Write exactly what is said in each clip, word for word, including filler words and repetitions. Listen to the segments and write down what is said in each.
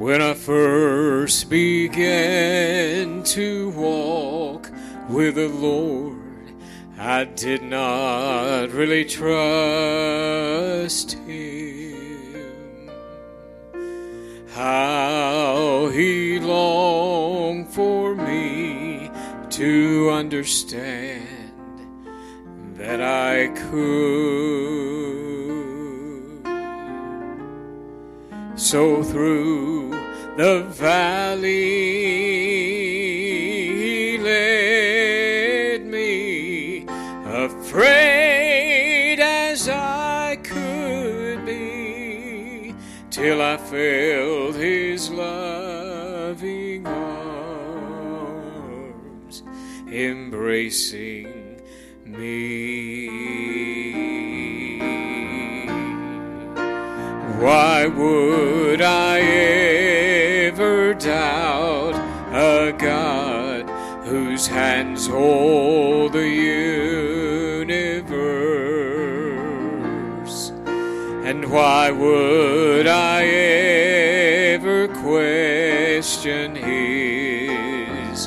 When I first began to walk with the Lord, I did not really trust Him. How He longed for me to understand that I could. So through the valley He led me, afraid as I could be, till I felt His loving arms embracing me. Why would I ever doubt a God whose hands hold the universe? And why would I ever question His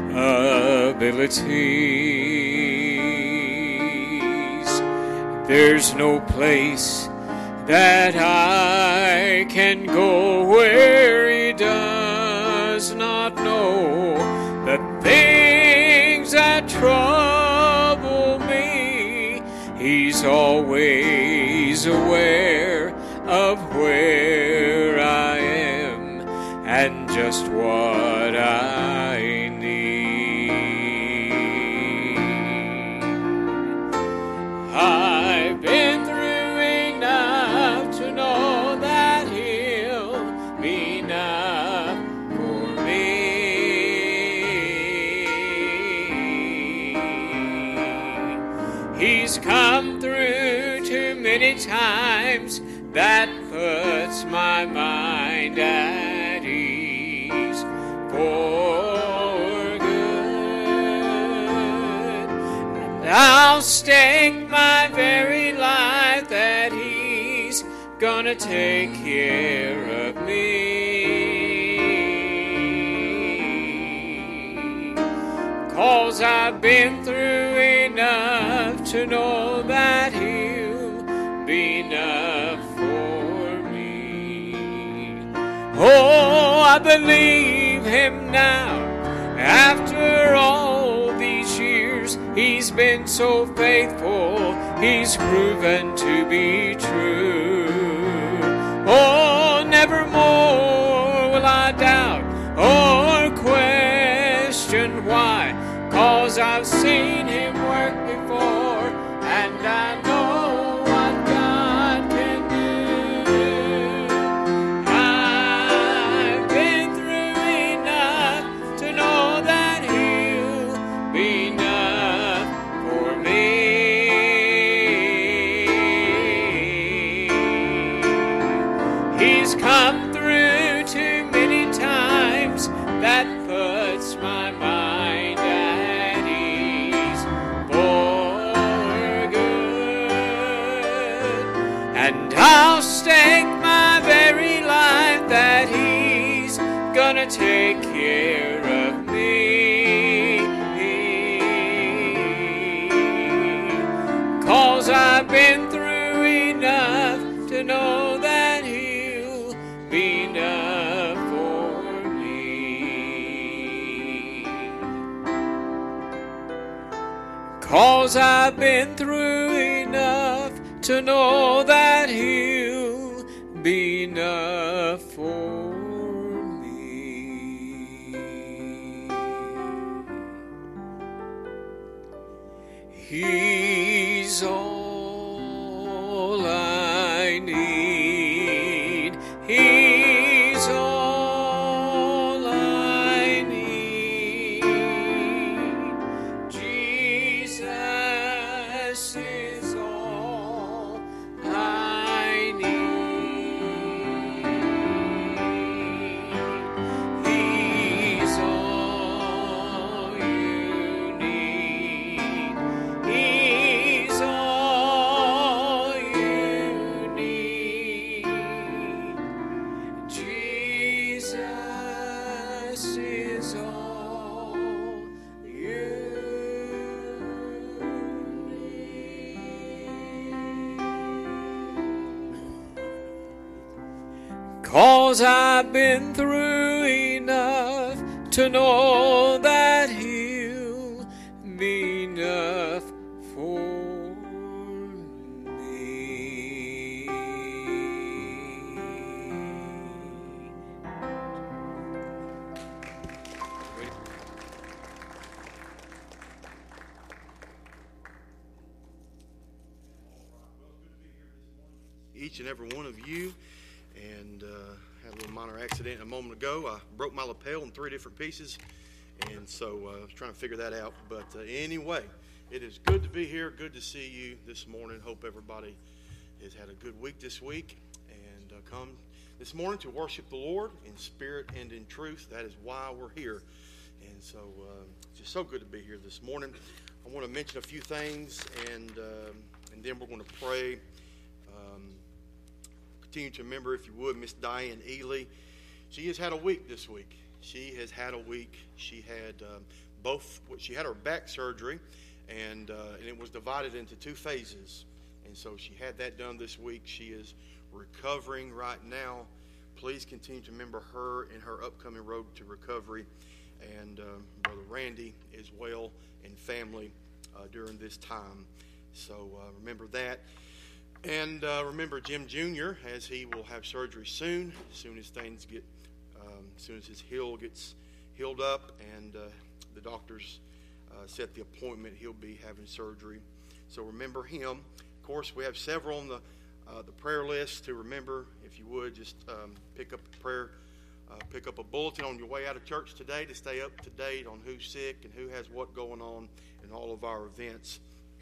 abilities? There's no place that I can go where He does not know the things that trouble me. He's always aware of where I am and just what I need. I've been through to know that He'll be enough for me. He's come through too many times, that puts my mind at ease for good. And I'll stake my very life that He's gonna take care of me. 'Cause I've been through enough to know that He'll be enough for me. Oh, I believe Him now. After all these years, He's been so faithful. He's proven to be true. Oh, nevermore will I doubt or question why. 'Cause I've seen Him work before, and I know what God can do. I've been through enough to know that He'll be enough for me. He's come through too many times, that puts my mind at ease for good. And I'll stake my very life that He's gonna take care of me. 'Cause I've been through enough to know that He'll be enough for me. 'Cause I've been through enough to know that He'll be enough for me. He's all I need. He's all I need. Jesus is all I need. He's all you need. He's all you need. Jesus 'cause I've been through enough to know that He'll be enough for me. Each and every one of you, and uh, had a little minor accident a moment ago. I broke my lapel in three different pieces, and so uh, I was trying to figure that out. But uh, anyway, it is good to be here. Good to see you this morning. Hope everybody has had a good week this week, and uh, come this morning to worship the Lord in spirit and in truth. That is why we're here, and so uh, it's just so good to be here this morning. I want to mention a few things, and um, and then we're going to pray. Um, Continue to remember, if you would, Miss Diane Ely. She has had a week this week. She has had a week. She had um, both. She had her back surgery, and uh, and it was divided into two phases. And so she had that done this week. She is recovering right now. Please continue to remember her in her upcoming road to recovery, and um, Brother Randy as well, and family uh, during this time. So uh, remember that. And uh, remember Jim Junior, as he will have surgery soon, as soon as things get, um, as soon as his heel gets healed up, and uh, the doctors uh, set the appointment, he'll be having surgery. So remember him. Of course, we have several on the uh, the prayer list to remember. If you would, just um, pick up a prayer, uh, pick up a bulletin on your way out of church today to stay up to date on who's sick and who has what going on in all of our events.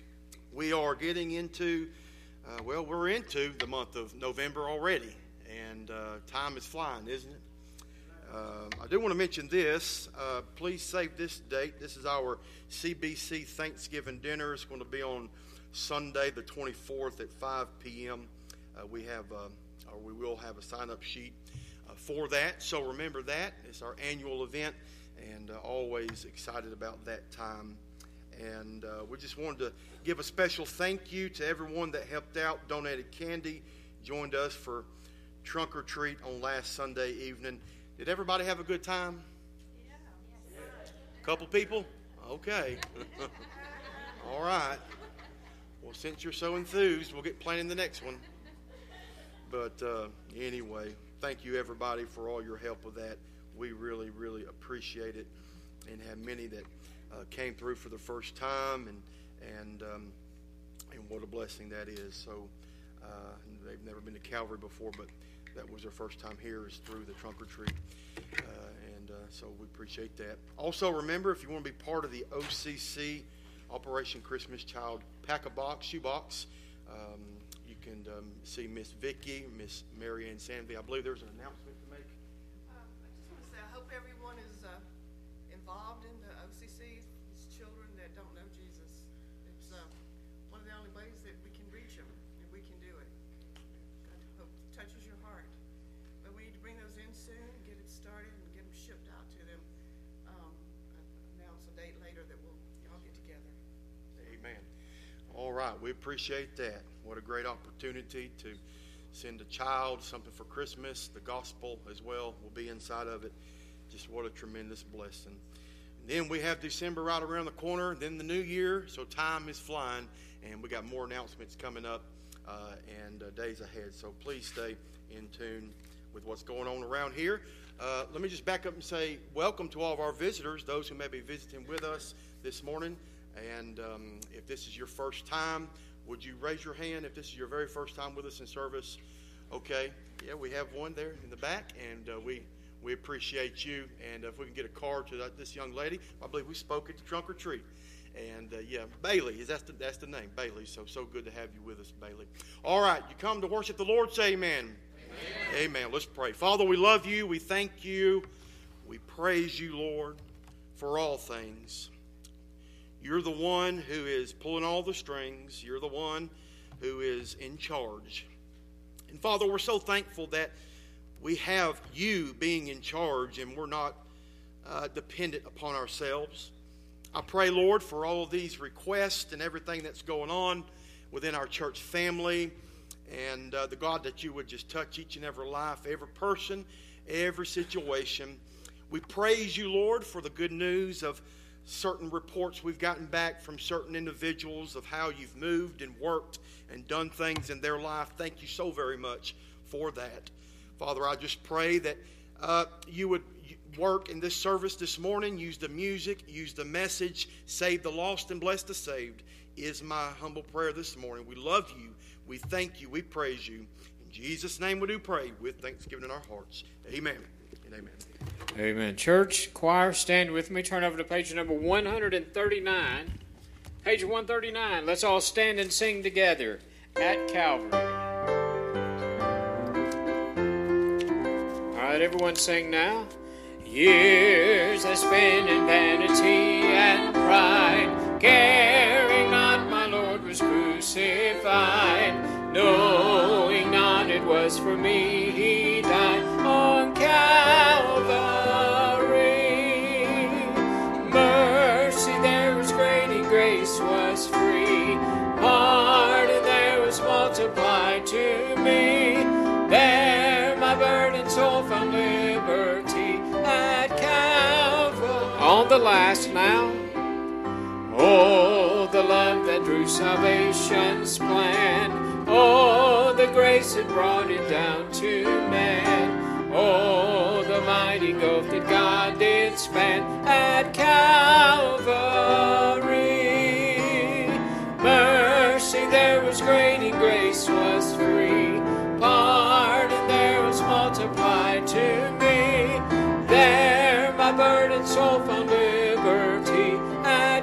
We are getting into Uh, well, we're into the month of November already, and uh, time is flying, isn't it? Uh, I do want to mention this. Uh, please save this date. This is our C B C Thanksgiving dinner. It's going to be on Sunday, the twenty-fourth at five p.m. Uh, we have, uh, or we will have a sign-up sheet uh, for that. So remember that. It's our annual event, and uh, always excited about that time. And uh, we just wanted to give a special thank you to everyone that helped out, donated candy, joined us for trunk or treat on last Sunday evening. Did everybody have a good time? Yeah. Yes. Couple people? Okay. All right. Well, since you're so enthused, we'll get planning the next one. But uh, anyway, thank you everybody for all your help with that. We really, really appreciate it, and have many that Uh, came through for the first time, and and um, and what a blessing that is. So uh, they've never been to Calvary before, but that was their first time here, is through the trunk or treat, uh, and uh, so we appreciate that. Also, remember, if you want to be part of the O C C Operation Christmas Child Pack-a-Box shoebox, um, you can um, see Miss Vicky, Miss Mary Ann Sanby. I believe there's an announcement to make. Um, I just want to say I hope everyone is uh, involved in the O C C. These children that don't know Jesus. It's uh, one of the only ways that we can reach them, and we can do it. God hope it touches your heart. But we need to bring those in soon, get it started, and get them shipped out to them. Um, announce a date later that we'll all get together. Amen. All right, we appreciate that. What a great opportunity to send a child something for Christmas. The gospel as well will be inside of it. Just what a tremendous blessing. And then we have December right around the corner, then the new year, so time is flying, and we got more announcements coming up uh, and uh, days ahead. So please stay in tune with what's going on around here. Uh, let me just back up and say welcome to all of our visitors, those who may be visiting with us this morning. And um, if this is your first time, would you raise your hand if this is your very first time with us in service? Okay. Yeah, we have one there in the back, and uh, we we appreciate you. And if we can get a card to that, this young lady, I believe we spoke at the trunk or treat. And uh, yeah, Bailey, is that's the, that's the name, Bailey. So, so good to have you with us, Bailey. All right, you come to worship the Lord, say amen. Amen. Amen. Let's pray. Father, we love you. We thank you. We praise you, Lord, for all things. You're the one who is pulling all the strings. You're the one who is in charge. And Father, we're so thankful that we have you being in charge, and we're not uh, dependent upon ourselves. I pray, Lord, for all of these requests and everything that's going on within our church family, And uh, the God, that you would just touch each and every life, every person, every situation. We praise you, Lord, for the good news of certain reports we've gotten back from certain individuals of how you've moved and worked and done things in their life. Thank you so very much for that. Father, I just pray that uh, you would work in this service this morning. Use the music, use the message. Save the lost and bless the saved is my humble prayer this morning. We love you. We thank you. We praise you. In Jesus' name we do pray with thanksgiving in our hearts. Amen and amen. Amen. Church, choir, stand with me. Turn over to page number one thirty-nine. Page one thirty-nine. Let's all stand and sing together at Calvary. All right, everyone sing now. Years I spent in vanity and pride, caring not my Lord was crucified, knowing not it was for me he died on Calvary. Mercy there was great and grace was free, pardon there was multiplied to me, there my burdened soul found liberty at Calvary. On the last now. Oh, the love that drew salvation's plan. Oh, the grace that brought it down to man. Oh, the mighty gulf that God did span at Calvary. Mercy there was great and grace was free. Pardon there was multiplied to me. There my burdened soul found liberty at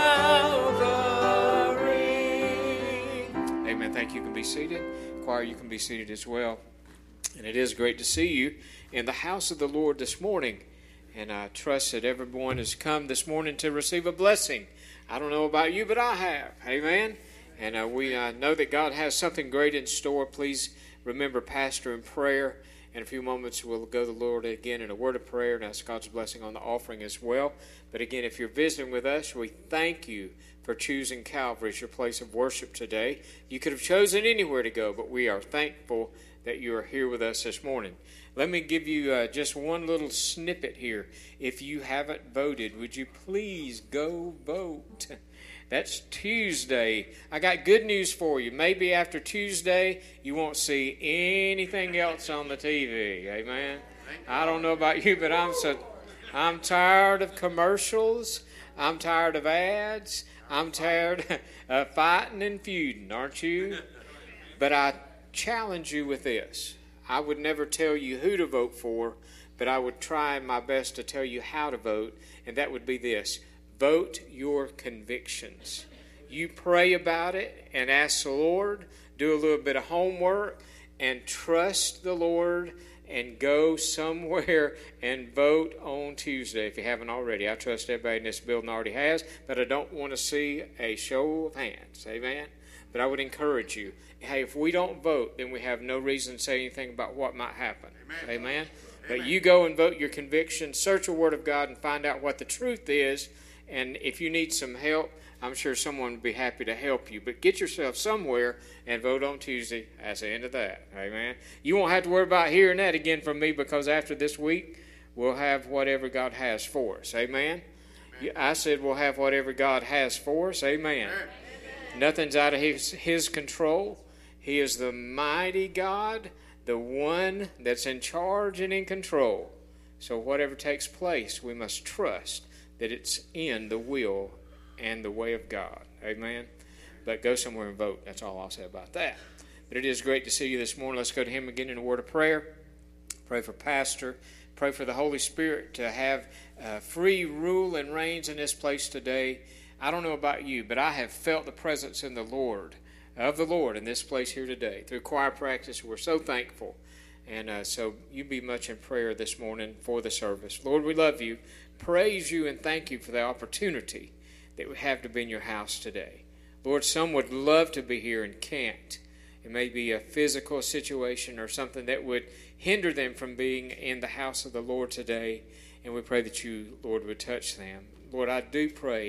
Calvary. Amen. Thank you. You can be seated. Choir, you can be seated as well. And it is great to see you in the house of the Lord this morning. And I trust that everyone has come this morning to receive a blessing. I don't know about you, but I have. Amen. And uh, we uh, know that God has something great in store. Please remember Pastor in prayer. In a few moments, we'll go to the Lord again in a word of prayer and ask God's blessing on the offering as well. But again, if you're visiting with us, we thank you for choosing Calvary as your place of worship today. You could have chosen anywhere to go, but we are thankful that you are here with us this morning. Let me give you uh, just one little snippet here. If you haven't voted, would you please go vote? That's Tuesday. I got good news for you. Maybe after Tuesday, you won't see anything else on the T V. Amen. I don't know about you, but I'm so I'm tired of commercials. I'm tired of ads. I'm tired of fighting and feuding, aren't you? But I challenge you with this. I would never tell you who to vote for, but I would try my best to tell you how to vote, and that would be this. Vote your convictions. You pray about it and ask the Lord, do a little bit of homework, and trust the Lord and go somewhere and vote on Tuesday if you haven't already. I trust everybody in this building already has, but I don't want to see a show of hands. Amen? But I would encourage you, hey, if we don't vote, then we have no reason to say anything about what might happen. Amen? Amen? But you go and vote your convictions, search the Word of God, and find out what the truth is. And if you need some help, I'm sure someone would be happy to help you. But get yourself somewhere and vote on Tuesday. That's the end of that. Amen. You won't have to worry about hearing that again from me, because after this week, we'll have whatever God has for us. Amen. Amen. I said we'll have whatever God has for us. Amen. Amen. Nothing's out of his, his control. He is the mighty God, the one that's in charge and in control. So whatever takes place, we must trust that it's in the will and the way of God. Amen? But go somewhere and vote. That's all I'll say about that. But it is great to see you this morning. Let's go to him again in a word of prayer. Pray for Pastor. Pray for the Holy Spirit to have uh, free rule and reigns in this place today. I don't know about you, but I have felt the presence in the Lord, of the Lord in this place here today. Through choir practice, we're so thankful. And uh, so you be much in prayer this morning for the service. Lord, we love you. Praise you and thank you for the opportunity that we have to be in your house today. Lord, some would love to be here and can't. It may be a physical situation or something that would hinder them from being in the house of the Lord today. And we pray that you, Lord, would touch them. Lord, I do pray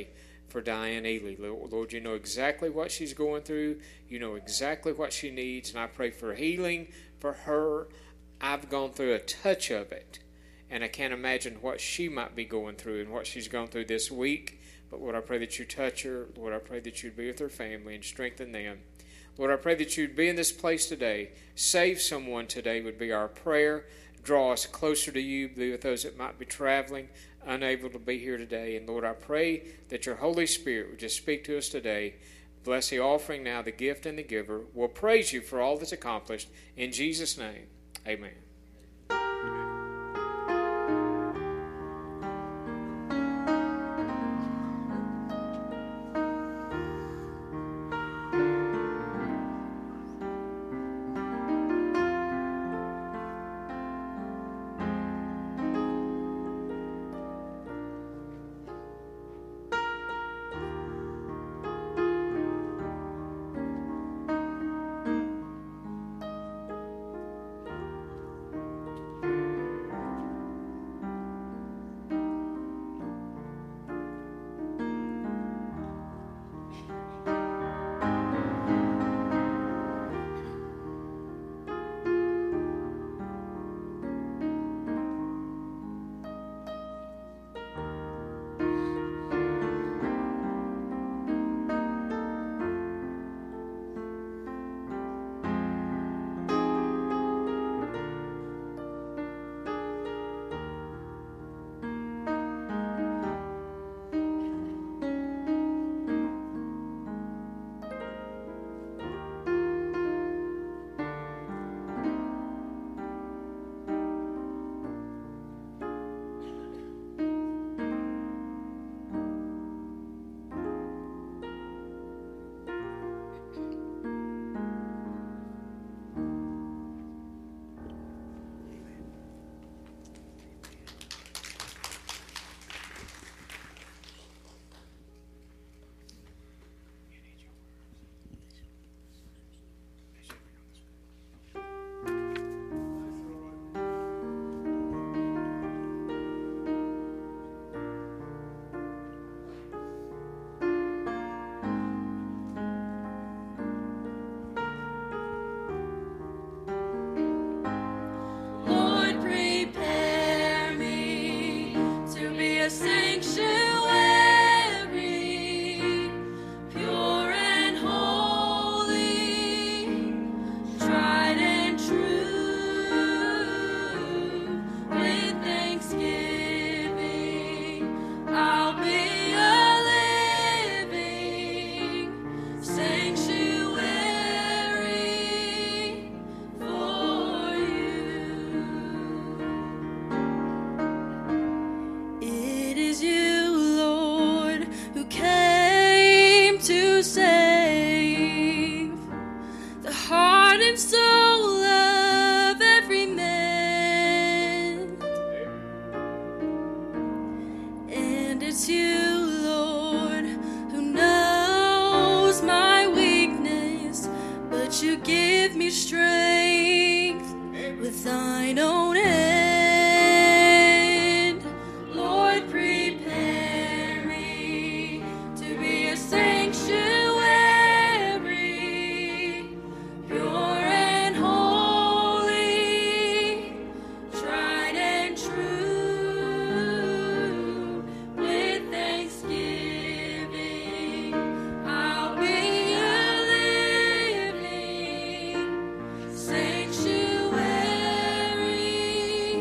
for Diane Ely. Lord, you know exactly what she's going through. You know exactly what she needs, and I pray for healing for her. I've gone through a touch of it, and I can't imagine what she might be going through and what she's gone through this week. But Lord, I pray that you touch her. Lord, I pray that you'd be with her family and strengthen them. Lord, I pray that you'd be in this place today. Save someone today would be our prayer. Draw us closer to you. Be with those that might be traveling, unable to be here today. And Lord, I pray that your Holy Spirit would just speak to us today. Bless the offering now, the gift and the giver. We'll praise you for all that's accomplished. In Jesus' name, amen. Sanctuary.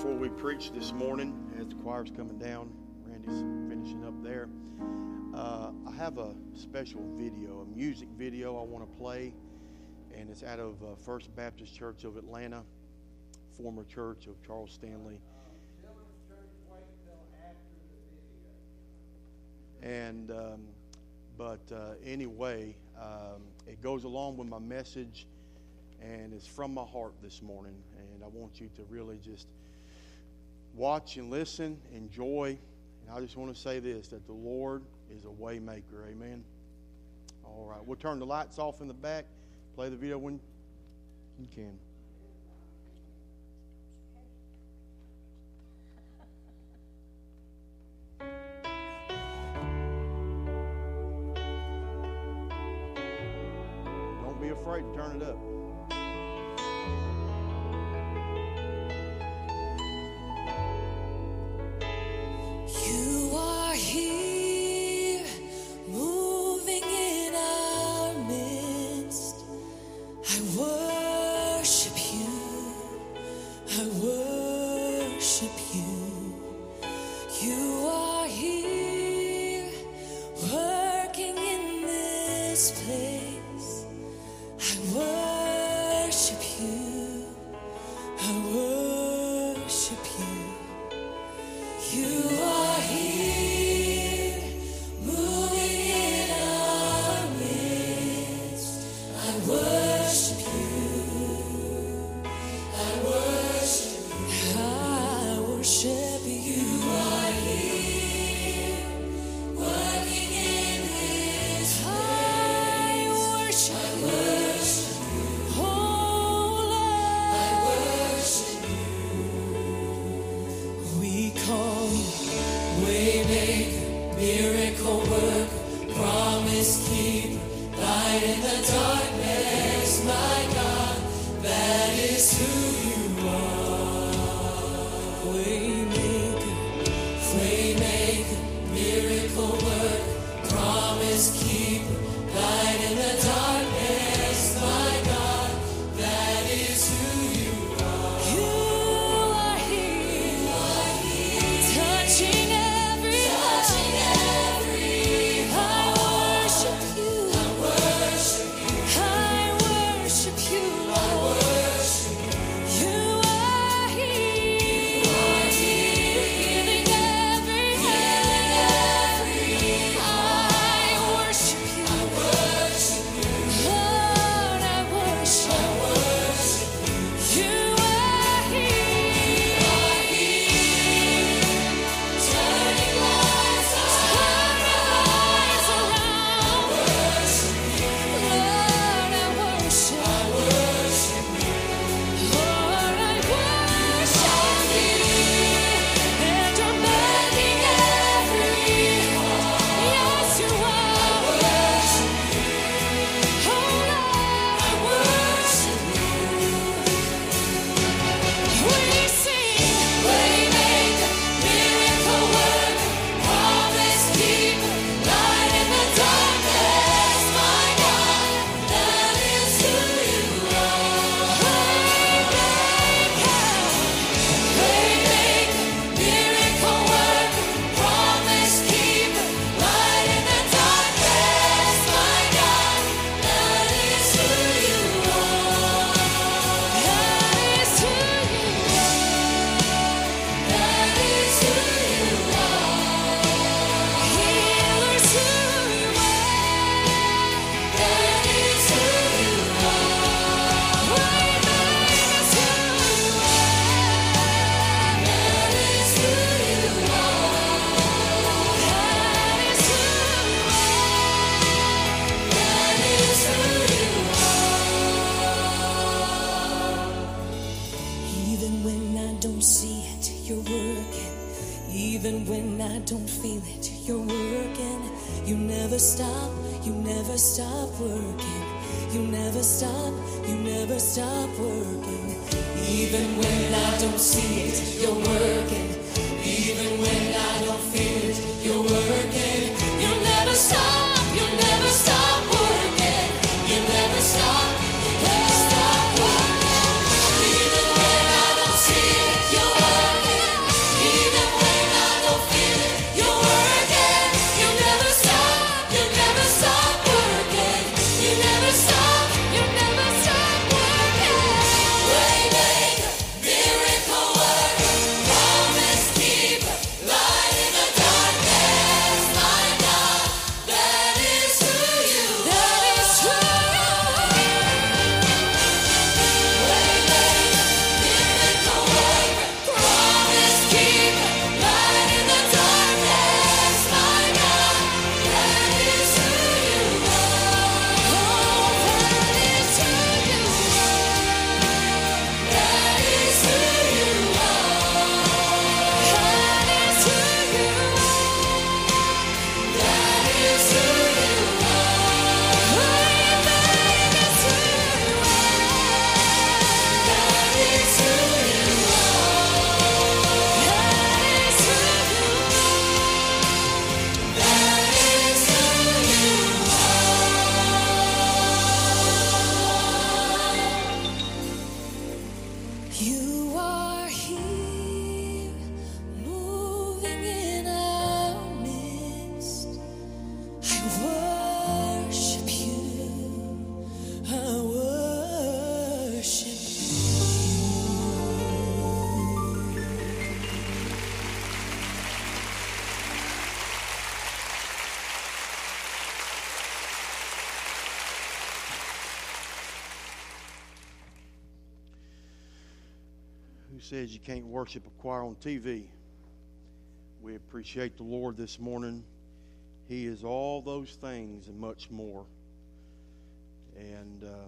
before we preach this morning, as the choir's coming down, Randy's finishing up there, uh, I have a special video, a music video I want to play, and it's out of uh, First Baptist Church of Atlanta, former church of Charles Stanley. And um, but uh, anyway, um, it goes along with my message, and it's from my heart this morning. And I want you to really just watch and listen, enjoy. And I just want to say this, that the Lord is a way maker. Amen. All right, we'll turn the lights off in the back. Play the video when you can. Don't be afraid to turn it up. You are here, moving in our midst. I worship you, I worship you. You are here, working in this place. I worship you, I worship you. You are here, moving in our midst. I worship you, I worship you, I worship you. You are here, working in this place. I worship, I worship you, oh Lord, I worship you. We call you Waymaker, miracle worker, promise keeper, light in the darkness, my God, that is who you are. Waymaker, Waymaker, miracle worker, promise keeper, light in the darkness, my God, that is who you are. You are here, you are here, touching every touching every heart. I worship you, I worship you, I worship you, I worship you. You are here, you are here, healing every healing every. I worship you, I worship you, Lord, I worship, I worship you. You are here, you are here, turning lives around. Turning lives around. Lord, I worship, I worship you. Lord, I worship you. And you're mending every heart. Yes, you are. I worship you. Oh Lord, I worship you. We sing, Waymaker, miracle worker, promise keeper, light in the darkness, my God, that is who you are. Waymaker, Waymaker, miracle worker, promise keeper, light in the darkness, my God, that is who you are. That is who you are. That is who you are. Healer's who you are. That is who you are. Waymaker's who you are. That is who you are. That is who you are. That is who you are. Even when I don't see it, you're working. Even when I don't feel it, you're working. You never stop, you never stop working. You never stop, you never stop working. Even when I don't see it, you're working. Even when I don't feel it, you're working. You never stop, you never stop working. You never stop, you never stop working. Even when I don't see it, you're working. says you can't worship a choir on T V. We appreciate the Lord this morning. He is all those things and much more. And um,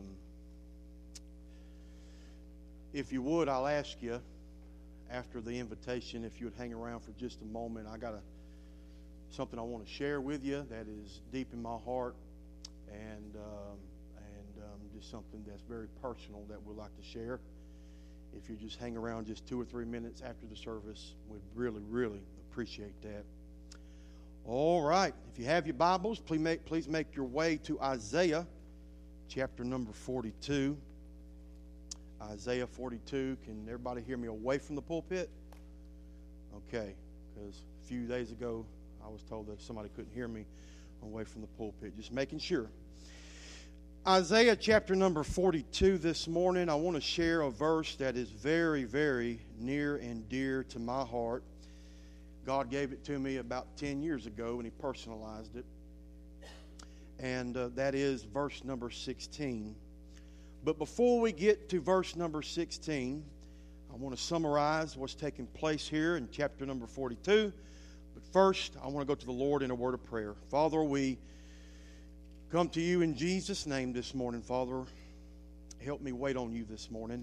if you would, I'll ask you after the invitation if you would hang around for just a moment. I got a, something I want to share with you that is deep in my heart, and um, and um, just something that's very personal that we'd like to share. If you just hang around just two or three minutes after the service, we'd really, really appreciate that. All right. If you have your Bibles, please make, please make your way to Isaiah chapter number forty-two. Isaiah forty-two. Can everybody hear me away from the pulpit? Okay, because a few days ago I was told that somebody couldn't hear me away from the pulpit. Just making sure. Isaiah chapter number forty-two this morning. I want to share a verse that is very, very near and dear to my heart. God gave it to me about ten years ago, and He personalized it. And uh, that is verse number sixteen. But before we get to verse number sixteen, I want to summarize what's taking place here in chapter number forty-two. But first, I want to go to the Lord in a word of prayer. Father, we come to you in Jesus' name this morning. Father, help me wait on you this morning.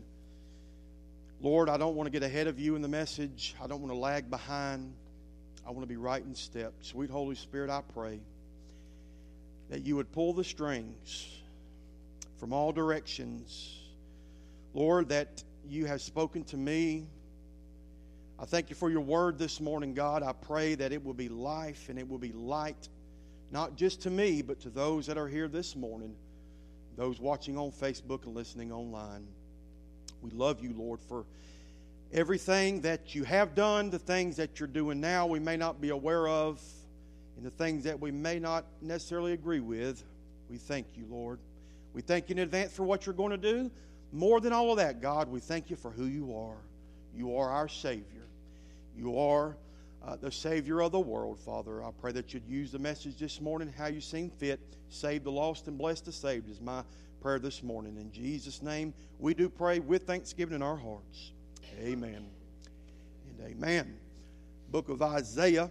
Lord, I don't want to get ahead of you in the message. I don't want to lag behind. I want to be right in step. Sweet Holy Spirit, I pray that you would pull the strings from all directions. Lord, that you have spoken to me. I thank you for your word this morning, God. I pray that it will be life and it will be light, not just to me, but to those that are here this morning, those watching on Facebook and listening online. We love you, Lord, for everything that you have done, the things that you're doing now we may not be aware of, and the things that we may not necessarily agree with. We thank you, Lord. We thank you in advance for what you're going to do. More than all of that, God, we thank you for who you are. You are our Savior. You are uh, the Savior of the world, Father. I pray that you'd use the message this morning how you seem fit. Save the lost and bless the saved is my prayer this morning. In Jesus' name, we do pray with thanksgiving in our hearts. Amen and amen. Book of Isaiah,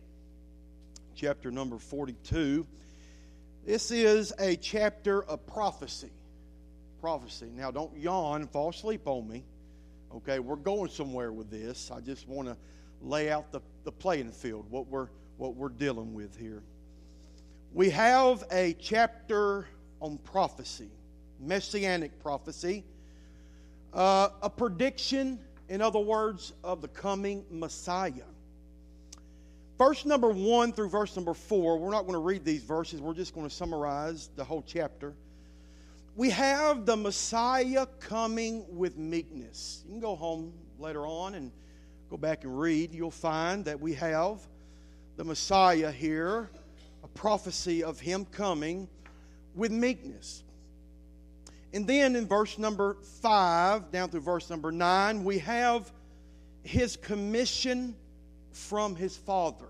chapter number forty-two. This is a chapter of prophecy. Prophecy. Now, don't yawn and fall asleep on me. Okay, we're going somewhere with this. I just want to lay out the, the playing field, what we're, what we're dealing with here. We have a chapter on prophecy, messianic prophecy, uh, a prediction, in other words, of the coming Messiah. Verse number one through verse number four, we're not going to read these verses. We're just going to summarize the whole chapter. We have the Messiah coming with meekness. You can go home later on and go back and read. You'll find that we have the Messiah here, a prophecy of Him coming with meekness. And then in verse number five, down through verse number nine, we have His commission from His Father.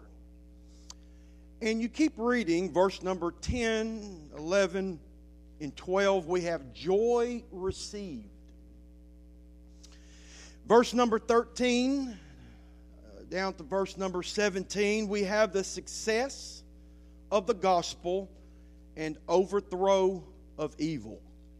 And you keep reading verse number ten, eleven, and twelve. We have joy received. Verse number thirteen, uh, down to verse number seventeen, we have the success of the gospel and overthrow of evil.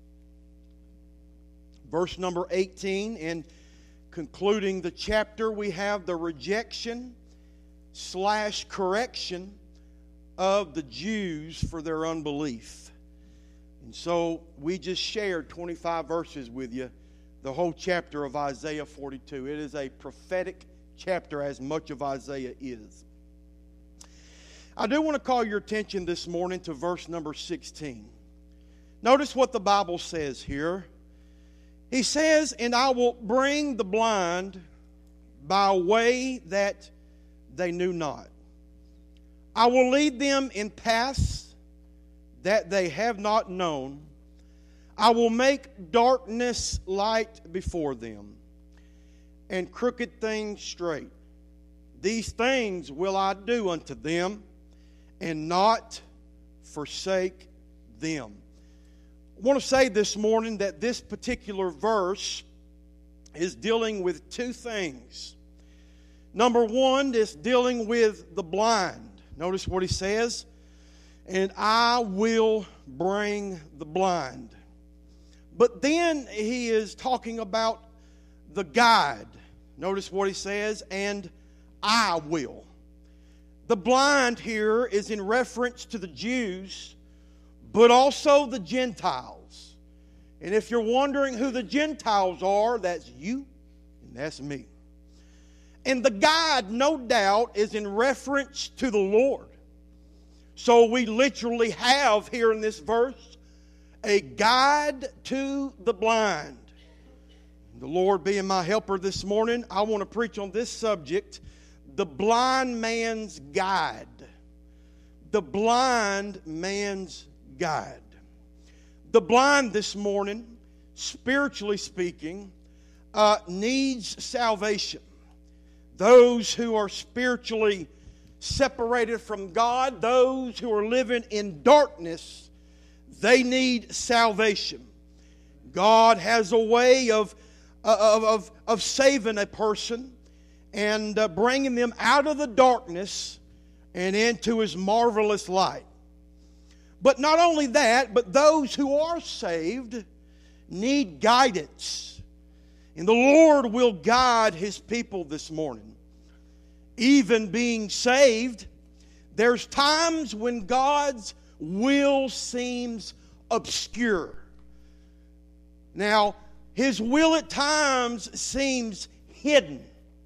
Verse number eighteen, and concluding the chapter, we have the rejection slash correction of the Jews for their unbelief. And so we just shared twenty-five verses with you, the whole chapter of Isaiah forty-two. It is a prophetic chapter, as much of Isaiah is. I do want to call your attention this morning to verse number sixteen. Notice what the Bible says here. He says, "And I will bring the blind by a way that they knew not. I will lead them in paths that they have not known. I will make darkness light before them, and crooked things straight. These things will I do unto them, and not forsake them." I want to say this morning that this particular verse is dealing with two things. Number one is dealing with the blind. Notice what he says, and I will bring the blind. But then he is talking about the guide. Notice what he says, and I will. The blind here is in reference to the Jews, but also the Gentiles. And if you're wondering who the Gentiles are, that's you and that's me. And the guide, no doubt, is in reference to the Lord. So we literally have here in this verse a guide to the blind. The Lord being my helper this morning, I want to preach on this subject, the blind man's guide. The blind man's guide. The blind this morning, spiritually speaking, uh, needs salvation. Those who are spiritually separated from God, those who are living in darkness, they need salvation. God has a way of, of, of, of saving a person and uh, bringing them out of the darkness and into His marvelous light. But not only that, but those who are saved need guidance. And the Lord will guide His people this morning. Even being saved, there's times when God's will seems obscure. Now, His will at times seems hidden.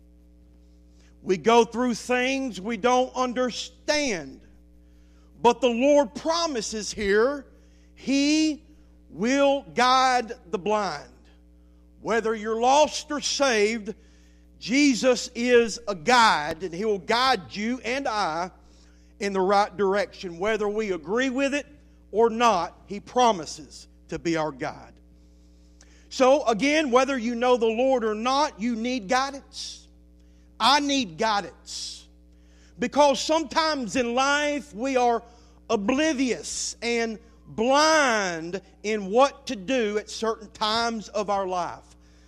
We go through things we don't understand. But the Lord promises here, He will guide the blind. Whether you're lost or saved, Jesus is a guide, and He will guide you and I in the right direction. Whether we agree with it or not, He promises to be our guide. So again, whether you know the Lord or not, you need guidance. I need guidance. Because sometimes in life we are oblivious and blind in what to do at certain times of our life.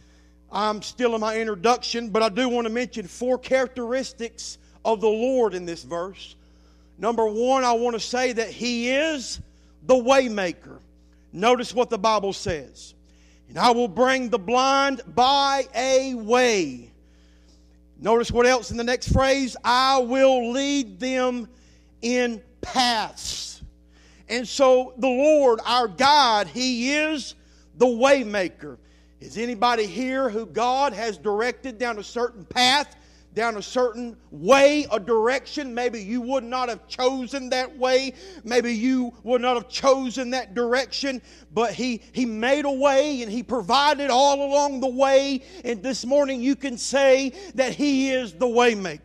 I'm still in my introduction, but I do want to mention four characteristics of the Lord in this verse. Number one, I want to say that He is the way maker. Notice what the Bible says. And I will bring the blind by a way. Notice what else in the next phrase. I will lead them in paths. And so the Lord, our God, He is the way maker. Is anybody here who God has directed down a certain path, down a certain way, a direction? Maybe you would not have chosen that way. Maybe you would not have chosen that direction. But He, he made a way and He provided all along the way. And this morning you can say that He is the way maker.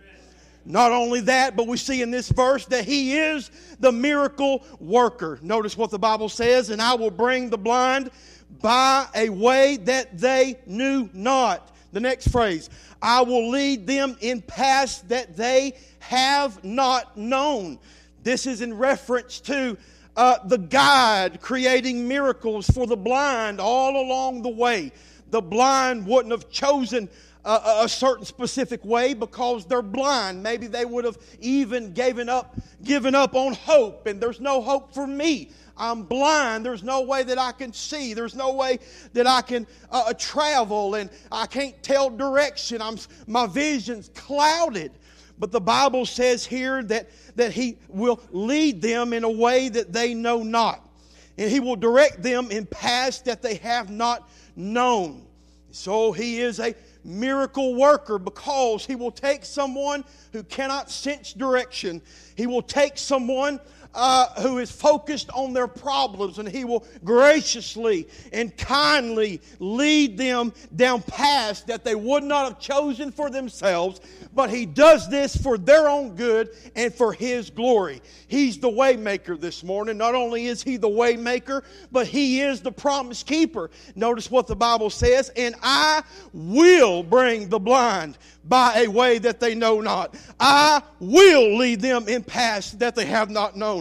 Not only that, but we see in this verse that He is the miracle worker. Notice what the Bible says, and I will bring the blind by a way that they knew not. The next phrase, I will lead them in paths that they have not known. This is in reference to uh, the guide creating miracles for the blind all along the way. The blind wouldn't have chosen a, a certain specific way because they're blind. Maybe they would have even given up, given up on hope, and there's no hope for me. I'm blind. There's no way that I can see. There's no way that I can uh, travel, and I can't tell direction. I'm, my vision's clouded. But the Bible says here that, that He will lead them in a way that they know not. And He will direct them in paths that they have not known. So He is a miracle worker because He will take someone who cannot sense direction. He will take someone Uh, who is focused on their problems, and He will graciously and kindly lead them down paths that they would not have chosen for themselves, but He does this for their own good and for His glory. He's the way maker this morning. Not only is He the way maker, but He is the promise keeper. Notice what the Bible says, and I will bring the blind by a way that they know not. I will lead them in paths that they have not known.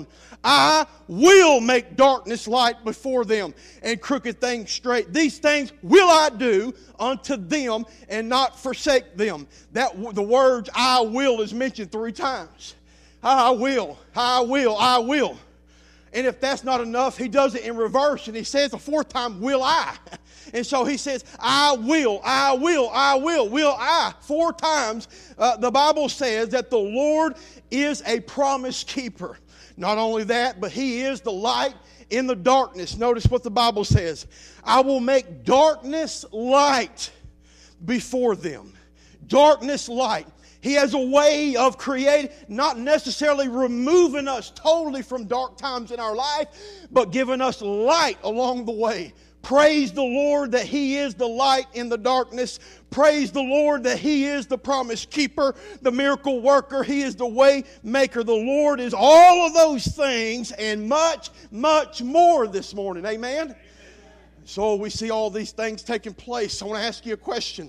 I will make darkness light before them and crooked things straight. These things will I do unto them and not forsake them. That the words I will is mentioned three times. I will, I will, I will. And if that's not enough, he does it in reverse, and he says the fourth time, will I? And so he says, I will, I will, I will, will I? Four times, uh, the Bible says that the Lord is a promise keeper. Not only that, but he is the light in the darkness. Notice what the Bible says. I will make darkness light before them. Darkness light. He has a way of creating, not necessarily removing us totally from dark times in our life, but giving us light along the way. Praise the Lord that he is the light in the darkness. Praise the Lord that he is the promise keeper, the miracle worker. He is the way maker. The Lord is all of those things and much, much more this morning. Amen? Amen. So we see all these things taking place. I want to ask you a question.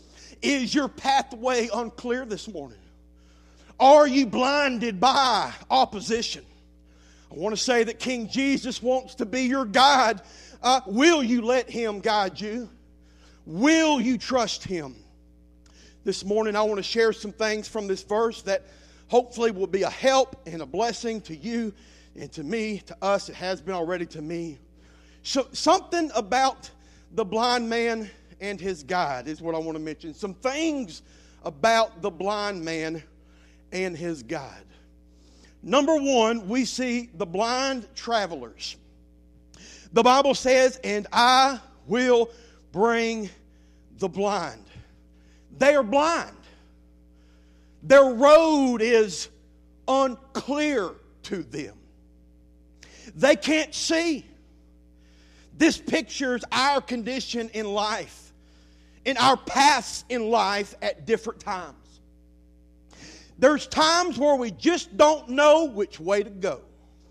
Is your pathway unclear this morning? Are you blinded by opposition? I want to say that King Jesus wants to be your guide. Uh, will you let him guide you? Will you trust him? This morning I want to share some things from this verse that hopefully will be a help and a blessing to you and to me, to us. It has been already to me. So, something about the blind man and his guide is what I want to mention. Some things about the blind man and his guide. Number one, we see the blind travelers. The Bible says, and I will bring the blind. They are blind. Their road is unclear to them. They can't see. This pictures our condition in life, in our paths in life at different times. There's times where we just don't know which way to go.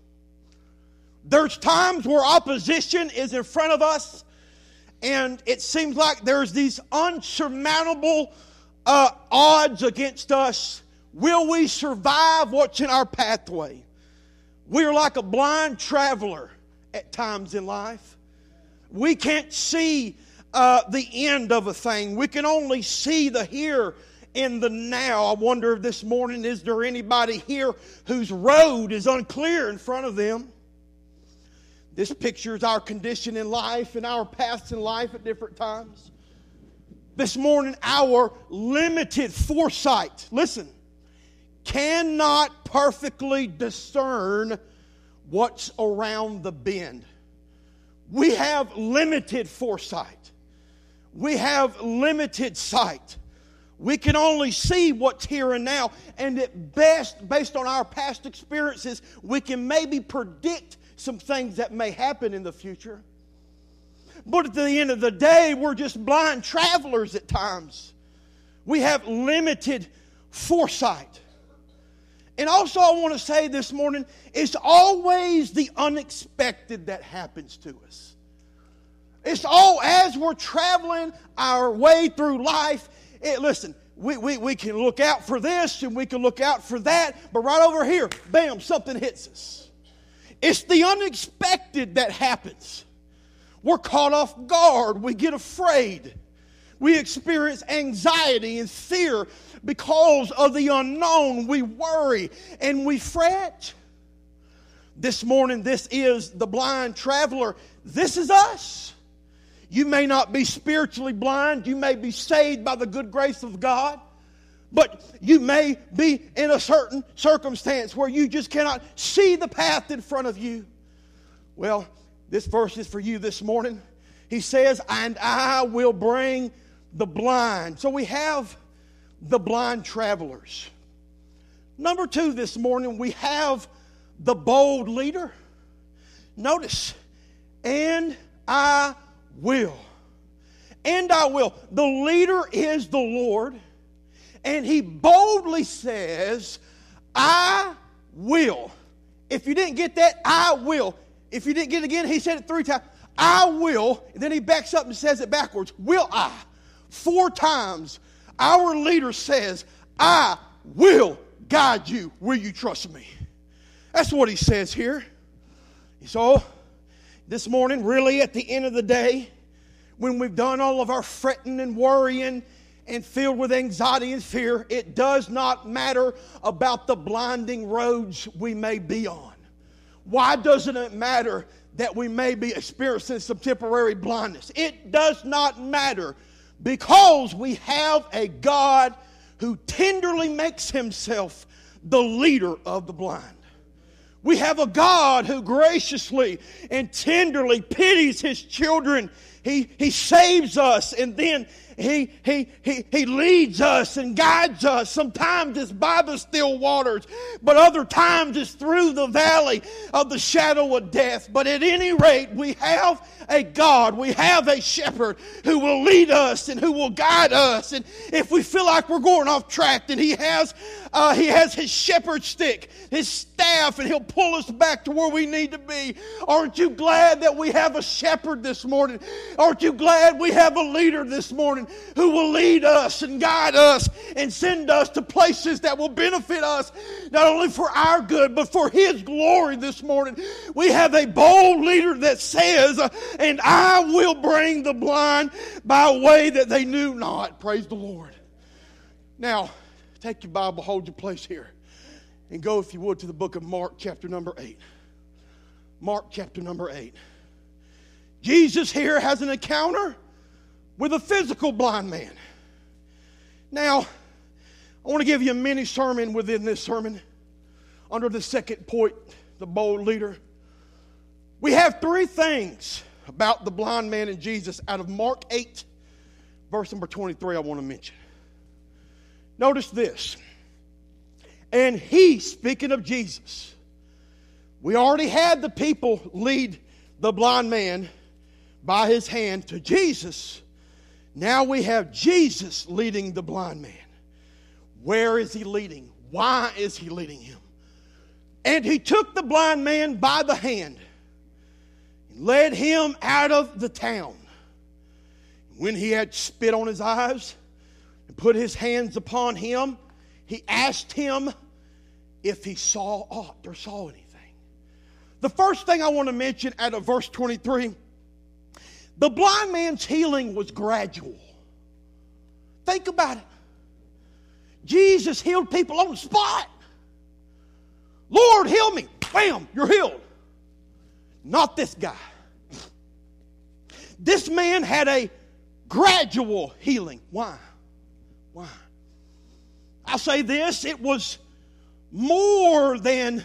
There's times where opposition is in front of us, and it seems like there's these unsurmountable uh, odds against us. Will we survive what's in our pathway? We're like a blind traveler at times in life. We can't see uh, the end of a thing. We can only see the here and the now. I wonder if this morning, is there anybody here whose road is unclear in front of them? This pictures our condition in life and our paths in life at different times. This morning, our limited foresight, listen, cannot perfectly discern what's around the bend. We have limited foresight. We have limited sight. We can only see what's here and now. And at best, based on our past experiences, we can maybe predict some things that may happen in the future. But at the end of the day, we're just blind travelers at times. We have limited foresight. And also I want to say this morning, it's always the unexpected that happens to us. It's all as we're traveling our way through life. It, listen, we, we, we can look out for this and we can look out for that, but right over here, bam, something hits us. It's the unexpected that happens. We're caught off guard. We get afraid. We experience anxiety and fear because of the unknown. We worry and we fret. This morning, this is the blind traveler. This is us. You may not be spiritually blind. You may be saved by the good grace of God. But you may be in a certain circumstance where you just cannot see the path in front of you. Well, this verse is for you this morning. He says, and I will bring the blind. So we have the blind travelers. Number two this morning, we have the bold leader. Notice, and I will. And I will. The leader is the Lord. And he boldly says, I will. If you didn't get that, I will. If you didn't get it again, he said it three times. I will. And then he backs up and says it backwards. Will I? Four times. Our leader says, I will guide you. Will you trust me? That's what he says here. So, this morning, really at the end of the day, when we've done all of our fretting and worrying and filled with anxiety and fear, it does not matter about the blinding roads we may be on. Why doesn't it matter that we may be experiencing some temporary blindness? It does not matter, because we have a God who tenderly makes himself the leader of the blind. We have a God who graciously and tenderly pities his children. He, he saves us, and then he, he, he, he leads us and guides us. Sometimes it's by the still waters, but other times it's through the valley of the shadow of death. But at any rate, we have a God, we have a shepherd who will lead us and who will guide us. And if we feel like we're going off track, then he has, uh, he has his shepherd stick, his staff, and he'll pull us back to where we need to be. Aren't you glad that we have a shepherd this morning? Aren't you glad we have a leader this morning who will lead us and guide us and send us to places that will benefit us, not only for our good, but for his glory this morning? We have a bold leader that says, and I will bring the blind by a way that they knew not. Praise the Lord. Now, take your Bible, hold your place here, and go, if you would, to the book of Mark, chapter number eight. Mark, chapter number eight. Jesus here has an encounter with a physical blind man. Now, I want to give you a mini sermon within this sermon under the second point, the bold leader. We have three things about the blind man and Jesus out of Mark eight, verse number twenty-three, I want to mention. Notice this. And he, speaking of Jesus, we already had the people lead the blind man by his hand to Jesus. Now we have Jesus leading the blind man. Where is he leading? Why is he leading him? And he took the blind man by the hand and led him out of the town. When he had spit on his eyes and put his hands upon him, he asked him if he saw aught or saw anything. The first thing I want to mention out of verse twenty-three, the blind man's healing was gradual. Think about it. Jesus healed people on the spot. Lord, heal me. Bam, you're healed. Not this guy. This man had a gradual healing. Why? Why? I say this, it was more than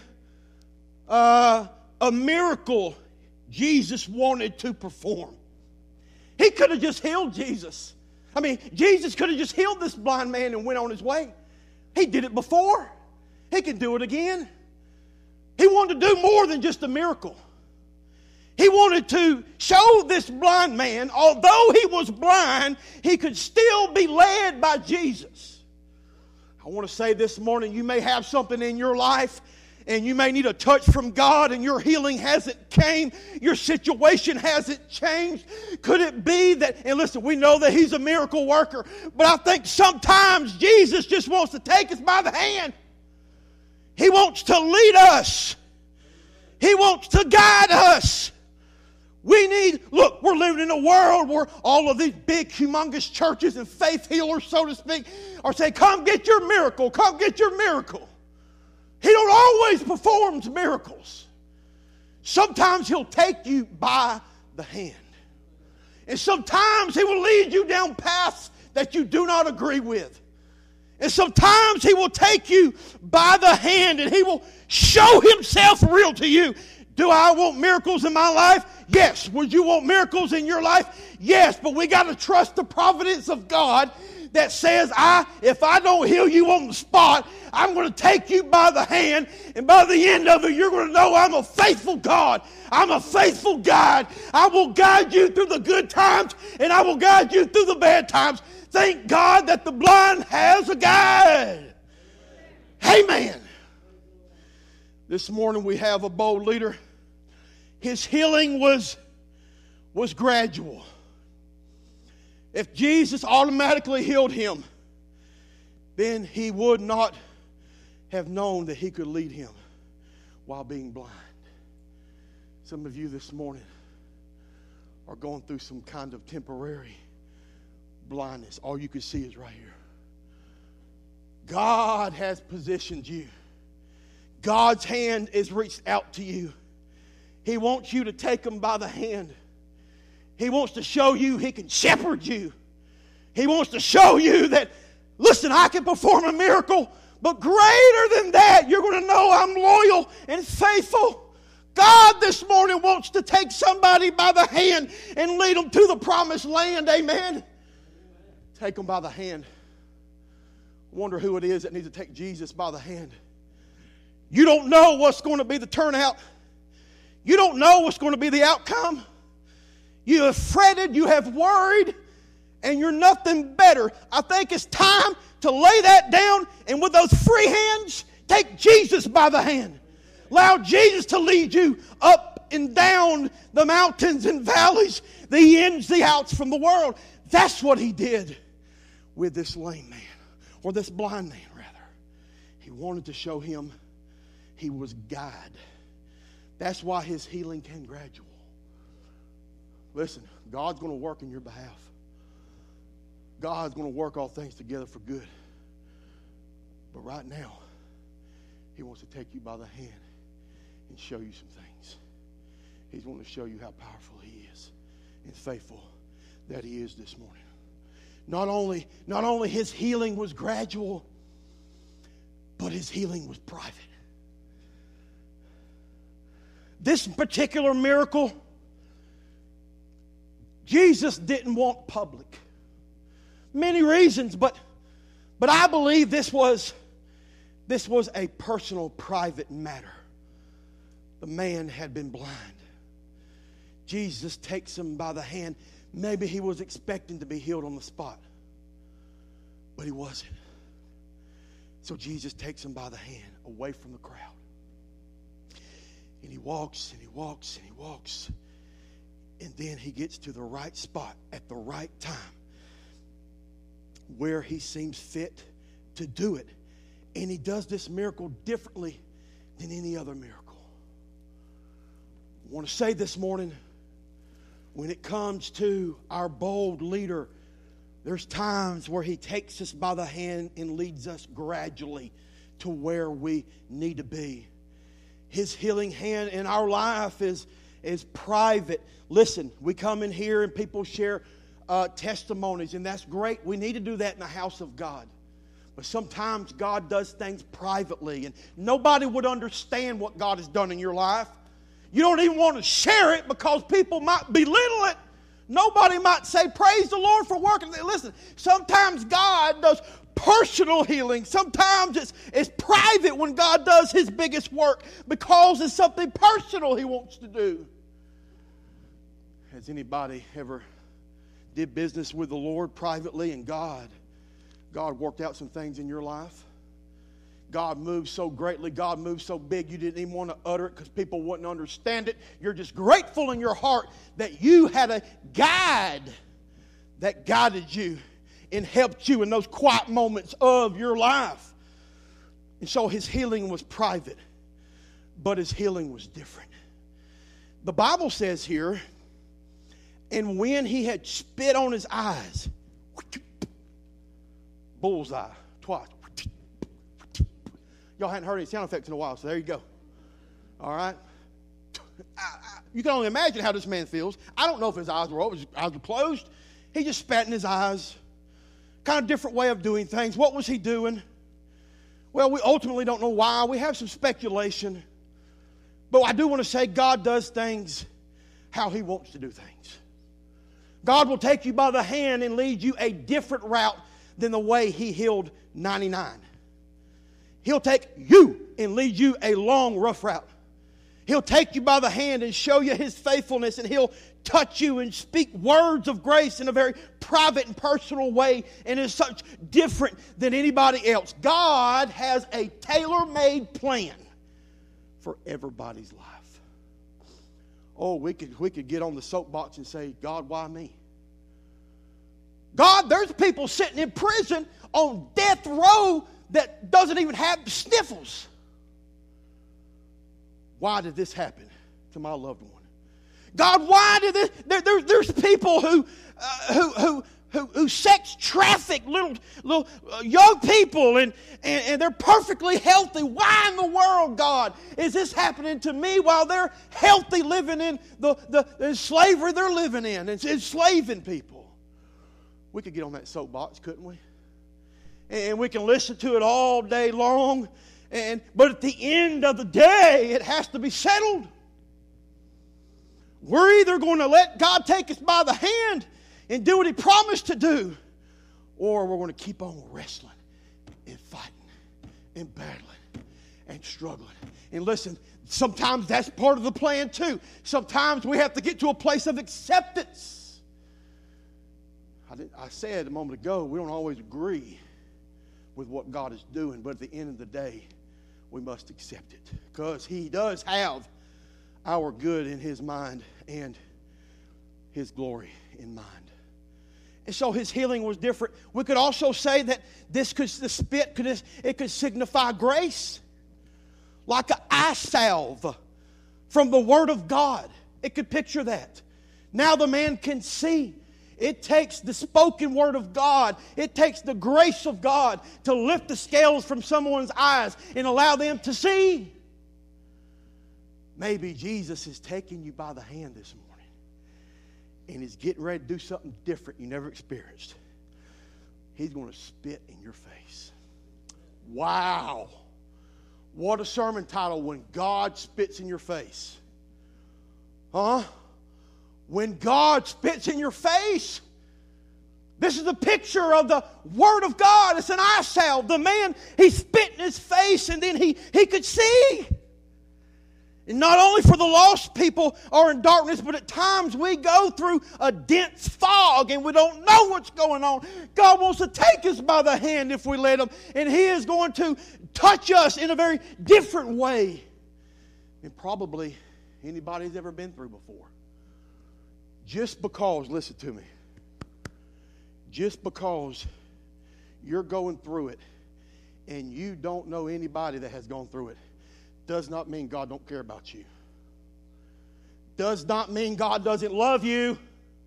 uh, a miracle Jesus wanted to perform. He could have just healed Jesus. I mean, Jesus could have just healed this blind man and went on his way. He did it before. He can do it again. He wanted to do more than just a miracle. He wanted to show this blind man, although he was blind, he could still be led by Jesus. I want to say this morning, you may have something in your life and you may need a touch from God and your healing hasn't came, your situation hasn't changed. Could it be that, and listen, we know that he's a miracle worker, but I think sometimes Jesus just wants to take us by the hand. He wants to lead us. He wants to guide us. We need, look, we're living in a world where all of these big, humongous churches and faith healers, so to speak, are saying, come get your miracle, come get your miracle. He don't always perform miracles. Sometimes he'll take you by the hand. And sometimes he will lead you down paths that you do not agree with. And sometimes he will take you by the hand and he will show himself real to you. Do I want miracles in my life? Yes. Would you want miracles in your life? Yes. But we got to trust the providence of God that says, I, if I don't heal you on the spot, I'm going to take you by the hand, and by the end of it, you're going to know I'm a faithful God. I'm a faithful guide. I will guide you through the good times, and I will guide you through the bad times. Thank God that the blind has a guide. Amen. This morning we have a bold leader. His healing was, was gradual. If Jesus automatically healed him, then he would not have known that he could lead him. while being blind. Some of you this morning are going through some kind of temporary blindness. All you can see is right here. God has positioned you. God's hand is reached out to you. He wants you to take him by the hand. He wants to show you he can shepherd you. He wants to show you that, listen, I can perform a miracle, but greater than that, you're going to know I'm loyal and faithful. God this morning wants to take somebody by the hand and lead them to the promised land. Amen. Take them by the hand. Wonder who it is that needs to take Jesus by the hand. You don't know what's going to be the turnout. You don't know what's going to be the outcome. You have fretted, you have worried, and you're nothing better. I think it's time to lay that down and with those free hands, take Jesus by the hand. Allow Jesus to lead you up and down the mountains and valleys, the ins, the outs from the world. That's what he did with this lame man, or this blind man rather. He wanted to show him he was God. That's why his healing came gradual. Listen, God's going to work in your behalf. God's going to work all things together for good. But right now, he wants to take you by the hand and show you some things. He's wanting to show you how powerful he is and faithful that he is this morning. Not only, not only his healing was gradual, but his healing was private. This particular miracle, Jesus didn't want public. Many reasons, but, but I believe this was, this was a personal, private matter. The man had been blind. Jesus takes him by the hand. Maybe he was expecting to be healed on the spot, but he wasn't. So Jesus takes him by the hand away from the crowd. And he walks and he walks and he walks. And then he gets to the right spot at the right time where he seems fit to do it. And he does this miracle differently than any other miracle. I want to say this morning, when it comes to our bold leader, there's times where he takes us by the hand and leads us gradually to where we need to be. His healing hand in our life is, is private. Listen, we come in here and people share uh, testimonies, and that's great. We need to do that in the house of God. But sometimes God does things privately, and nobody would understand what God has done in your life. You don't even want to share it because people might belittle it. Nobody might say, praise the Lord for working. Listen, sometimes God does personal healing. Sometimes it's, it's private when God does his biggest work because it's something personal he wants to do. Has anybody ever did business with the Lord privately and God, God worked out some things in your life? God moved so greatly, God moved so big, you didn't even want to utter it because people wouldn't understand it. You're just grateful in your heart that you had a guide that guided you and helped you in those quiet moments of your life. And so his healing was private, but his healing was different. The Bible says here, and when he had spit on his eyes, bullseye, twice. Y'all hadn't heard any sound effects in a while, so there you go. All right? I, I, you can only imagine how this man feels. I don't know if his eyes were open, his eyes were closed. He just spat in his eyes. Kind of different way of doing things. What was he doing? Well, we ultimately don't know why. We have some speculation. But I do want to say God does things how he wants to do things. God will take you by the hand and lead you a different route than the way he healed ninety-nine. He'll take you and lead you a long, rough route. He'll take you by the hand and show you his faithfulness, and he'll touch you and speak words of grace in a very private and personal way, and is such different than anybody else. God has a tailor-made plan for everybody's life. Oh, we could, we could get on the soapbox and say, God, why me? God, there's people sitting in prison on death row that doesn't even have the sniffles. why did this happen to my loved one? God, why did this? There, there, there's people who, uh, who, who, who, who sex traffic little, little uh, young people, and, and, and they're perfectly healthy. Why in the world, God, is this happening to me while they're healthy, living in the, the, the slavery they're living in, and enslaving people? We could get on that soapbox, couldn't we? And we can listen to it all day long. And but at the end of the day, it has to be settled. We're either going to let God take us by the hand and do what He promised to do, or we're going to keep on wrestling and fighting and battling and struggling. And listen, sometimes that's part of the plan too. Sometimes we have to get to a place of acceptance. I, did, I said a moment ago, we don't always agree with what God is doing, but at the end of the day, we must accept it, because He does have our good in His mind and His glory in mind. And so His healing was different. We could also say that this could, the spit could, it could signify grace, like an eye salve from the Word of God. It could picture that. Now the man can see. It takes the spoken word of God. It takes the grace of God to lift the scales from someone's eyes and allow them to see. Maybe Jesus is taking you by the hand this morning and is getting ready to do something different you never experienced. He's going to spit in your face. Wow. What a sermon title, when God spits in your face. Huh? When God spits in your face. This is a picture of the Word of God. It's an eye salve. The man, he spit in his face, and then he, he could see. And not only for the lost people are in darkness, but at times we go through a dense fog and we don't know what's going on. God wants to take us by the hand if we let Him. And He is going to touch us in a very different way than probably anybody's ever been through before. Just because, listen to me, just because you're going through it and you don't know anybody that has gone through it, does not mean God don't care about you. Does not mean God doesn't love you.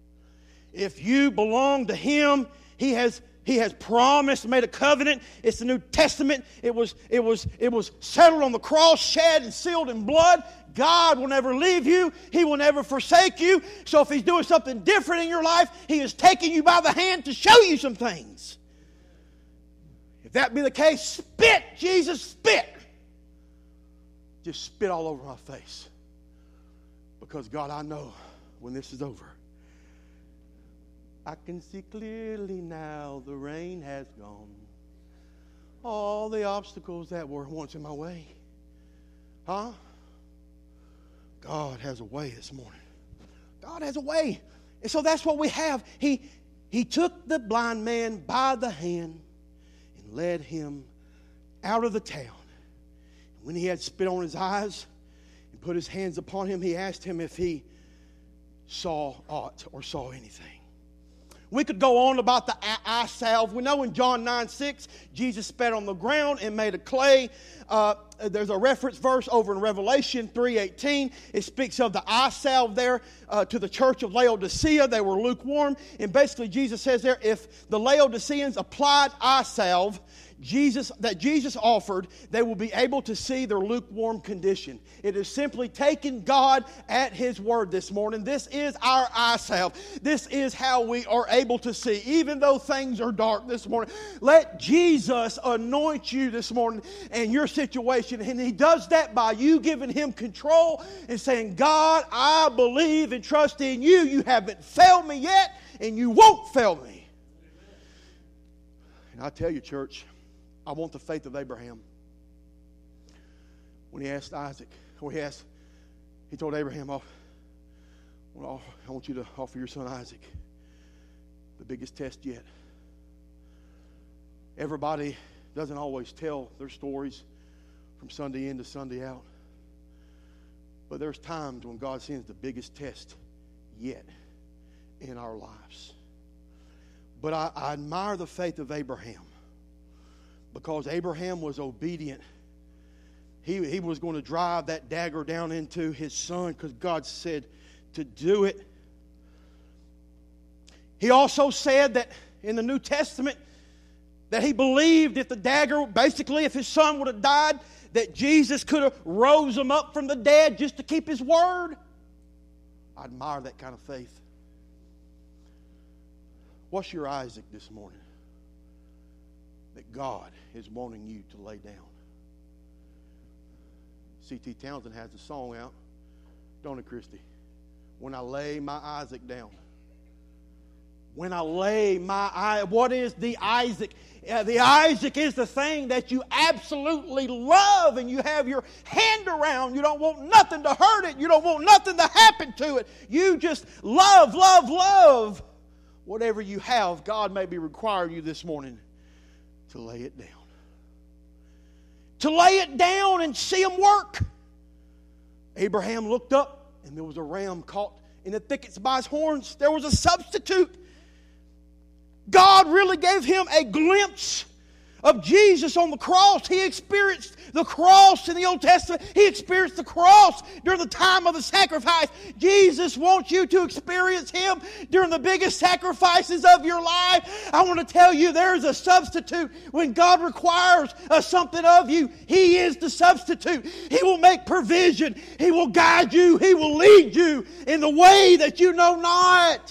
If you belong to Him, He has He has promised, made a covenant. It's the New Testament. It was, it was, it was settled on the cross, shed and sealed in blood. God will never leave you. He will never forsake you. So if He's doing something different in your life, He is taking you by the hand to show you some things. If that be the case, spit, Jesus, spit. Just spit all over my face. Because God, I know when this is over, I can see clearly now the rain has gone. All the obstacles that were once in my way. Huh? God has a way this morning. God has a way. And so that's what we have. He, he took the blind man by the hand and led him out of the town. When he had spit on his eyes and put his hands upon him, he asked him if he saw aught or saw anything. We could go on about the eye salve. We know in John nine six, Jesus spat on the ground and made a clay. Uh, there's a reference verse over in Revelation three eighteen. It speaks of the eye salve there uh, to the church of Laodicea. They were lukewarm. And basically Jesus says there, if the Laodiceans applied eye salve, Jesus, that Jesus offered, they will be able to see their lukewarm condition. It is simply taking God at His word this morning. This is our eye salve. This is how we are able to see, even though things are dark this morning. Let Jesus anoint you this morning and your situation. And He does that by you giving Him control and saying, God, I believe and trust in you. You haven't failed me yet, and you won't fail me. And I tell you, church, I want the faith of Abraham. When he asked Isaac, or he asked, he told Abraham, oh, I want you to offer your son Isaac. The biggest test yet. Everybody doesn't always tell their stories from Sunday in to Sunday out. But there's times when God sends the biggest test yet in our lives. But I, I admire the faith of Abraham. Because Abraham was obedient. he, he was going to drive that dagger down into his son because God said to do it. He also said that in the New Testament that he believed if the dagger, basically if his son would have died, that Jesus could have rose him up from the dead just to keep his word. I admire that kind of faith. What's your Isaac this morning that God is wanting you to lay down? C T Townsend has a song out, don't it, Christy? When I lay my Isaac down. When I lay my eye, what is the Isaac? Uh, the Isaac is the thing that you absolutely love and you have your hand around. You don't want nothing to hurt it. You don't want nothing to happen to it. You just love, love, love. Whatever you have, God may be requiring you this morning to lay it down. To lay it down and see Him work. Abraham looked up and there was a ram caught in the thickets by his horns. There was a substitute. God really gave him a glimpse of Jesus on the cross. He experienced the cross in the Old Testament. He experienced the cross during the time of the sacrifice. Jesus wants you to experience Him during the biggest sacrifices of your life. I want to tell you there is a substitute. When God requires uh, something of you, He is the substitute. He will make provision. He will guide you. He will lead you in the way that you know not.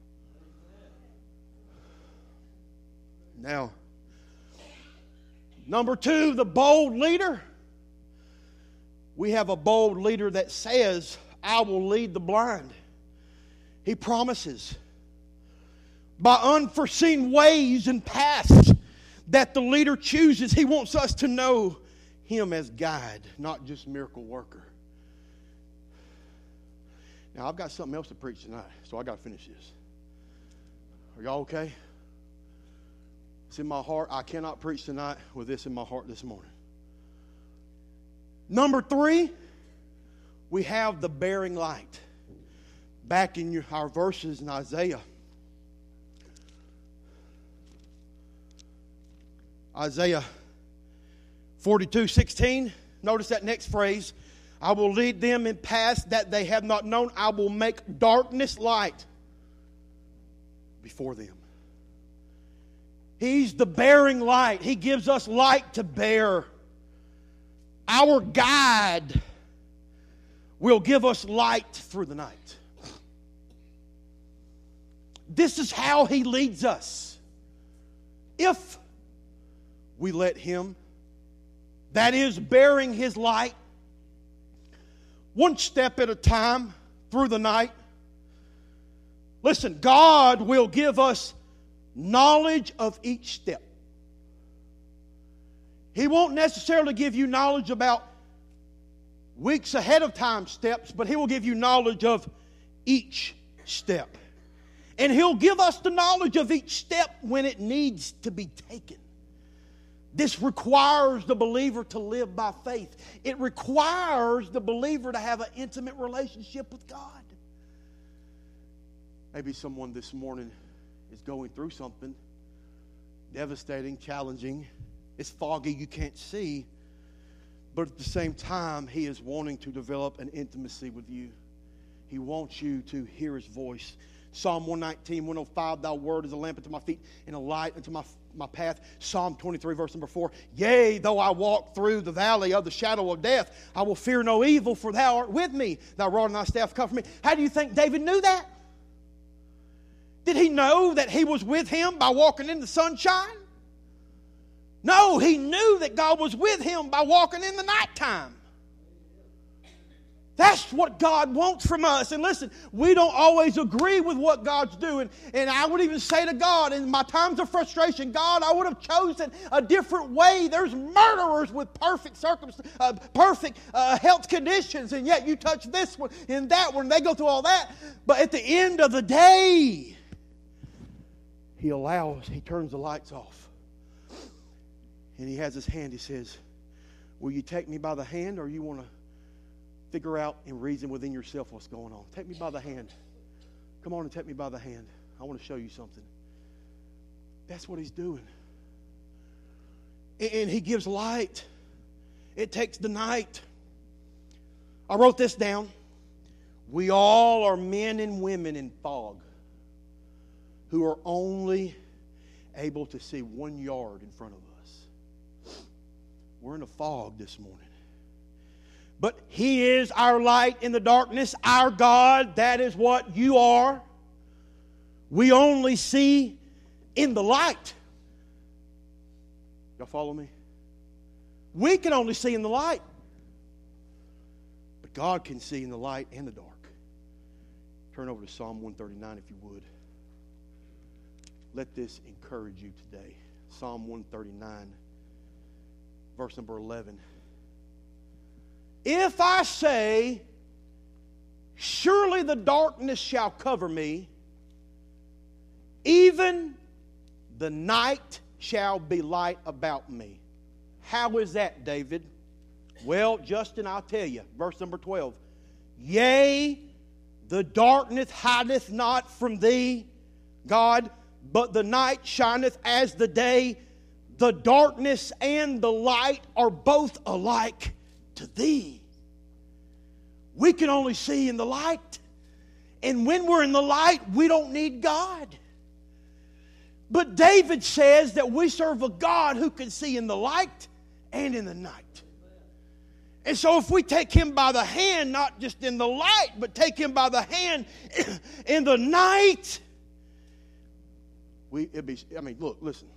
Now, number two, the bold leader. We have a bold leader that says, I will lead the blind. He promises by unforeseen ways and paths that the leader chooses. He wants us to know Him as guide, not just miracle worker. Now, I've got something else to preach tonight, so I got to finish this. Are y'all okay? It's in my heart. I cannot preach tonight with this in my heart this morning. Number three, we have the bearing light. Back in your, our verses in Isaiah. Isaiah forty-two sixteen. Notice that next phrase. I will lead them in paths that they have not known. I will make darkness light before them. He's the bearing light. He gives us light to bear. Our guide will give us light through the night. This is how He leads us. If we let Him, that is, bearing His light, one step at a time through the night. Listen, God will give us knowledge of each step. He won't necessarily give you knowledge about weeks ahead of time steps, but He will give you knowledge of each step. And He'll give us the knowledge of each step when it needs to be taken. This requires the believer to live by faith. It requires the believer to have an intimate relationship with God. Maybe someone this morning is going through something devastating, challenging. It's foggy, you can't see. But at the same time, He is wanting to develop an intimacy with you. He wants you to hear His voice. Psalm one nineteen, one oh five, Thy word is a lamp unto my feet and a light unto my, my path. Psalm twenty-three, verse number four. Yea, though I walk through the valley of the shadow of death, I will fear no evil, for Thou art with me. Thy rod and Thy staff comfort me. How do you think David knew that? Did he know that he was with him by walking in the sunshine? No, he knew that God was with him by walking in the nighttime. That's what God wants from us. And listen, we don't always agree with what God's doing. And I would even say to God, in my times of frustration, God, I would have chosen a different way. There's murderers with perfect circumstances, uh, perfect uh, health conditions, and yet you touch this one and that one, and they go through all that. But at the end of the day, He allows, He turns the lights off. And He has His hand, He says, will you take me by the hand, or you want to figure out and reason within yourself what's going on? Take me by the hand. Come on and take me by the hand. I want to show you something. That's what He's doing. And He gives light. it takes the night. I wrote this down. We all are men and women in fog who are only able to see one yard in front of us. We're in a fog this morning. But He is our light in the darkness, our God. That is what you are. We only see in the light. Y'all follow me? We can only see in the light. But God can see in the light and the dark. Turn over to Psalm one thirty-nine if you would. Let this encourage you today. Psalm one thirty-nine, verse number eleven. If I say, surely the darkness shall cover me, even the night shall be light about me. How is that, David? Well, Justin, I'll tell you. Verse number twelve. Yea, the darkness hideth not from thee, God, but the night shineth as the day. The darkness and the light are both alike to thee. We can only see in the light. And when we're in the light, we don't need God. But David says that we serve a God who can see in the light and in the night. And so if we take Him by the hand, not just in the light, but take Him by the hand in the night, we it'd be, I mean, look, listen.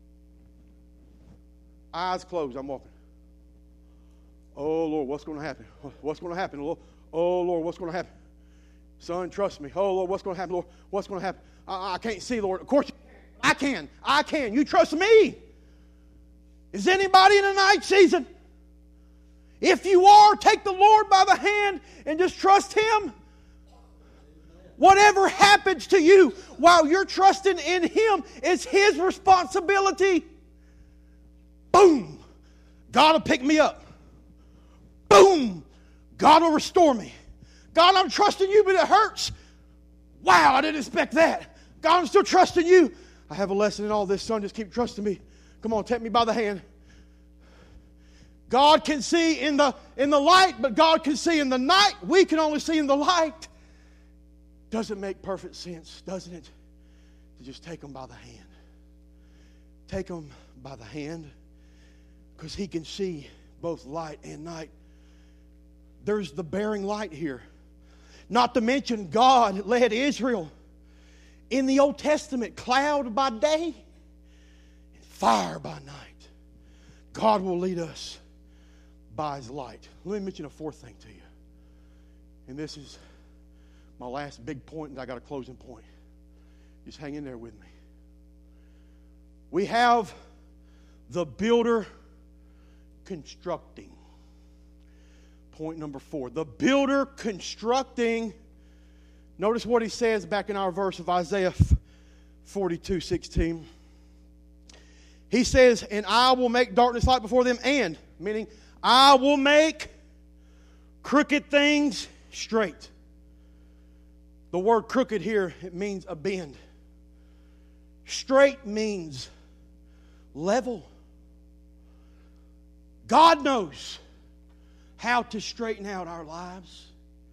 Eyes closed, I'm walking. Oh, Lord, what's going to happen? What's going to happen, Lord? Oh, Lord, what's going to happen? Son, trust me. Oh, Lord, what's going to happen, Lord? What's going to happen? I, I can't see, Lord. Of course, I can. I can. You trust me. Is anybody in the night season? If you are, take the Lord by the hand and just trust Him. Whatever happens to you while you're trusting in Him is His responsibility. Boom! God will pick me up. Boom! God will restore me. God, I'm trusting you, but it hurts. Wow, I didn't expect that. God, I'm still trusting you. I have a lesson in all this, son. Just keep trusting me. Come on, take me by the hand. God can see in the, in the light, but God can see in the night. We can only see in the light. Doesn't make perfect sense, doesn't it? To just take them by the hand. Take them by the hand because He can see both light and night. There's the bearing light here. Not to mention God led Israel in the Old Testament, cloud by day and fire by night. God will lead us by His light. Let me mention a fourth thing to you. And this is my last big point, and I got a closing point. Just hang in there with me. We have the builder constructing. Point number four. The builder constructing. Notice what he says back in our verse of Isaiah forty-two sixteen. He says, and I will make darkness light before them, and, meaning, I will make crooked things straight. The word crooked here, it means a bend. Straight means level. God knows how to straighten out our lives.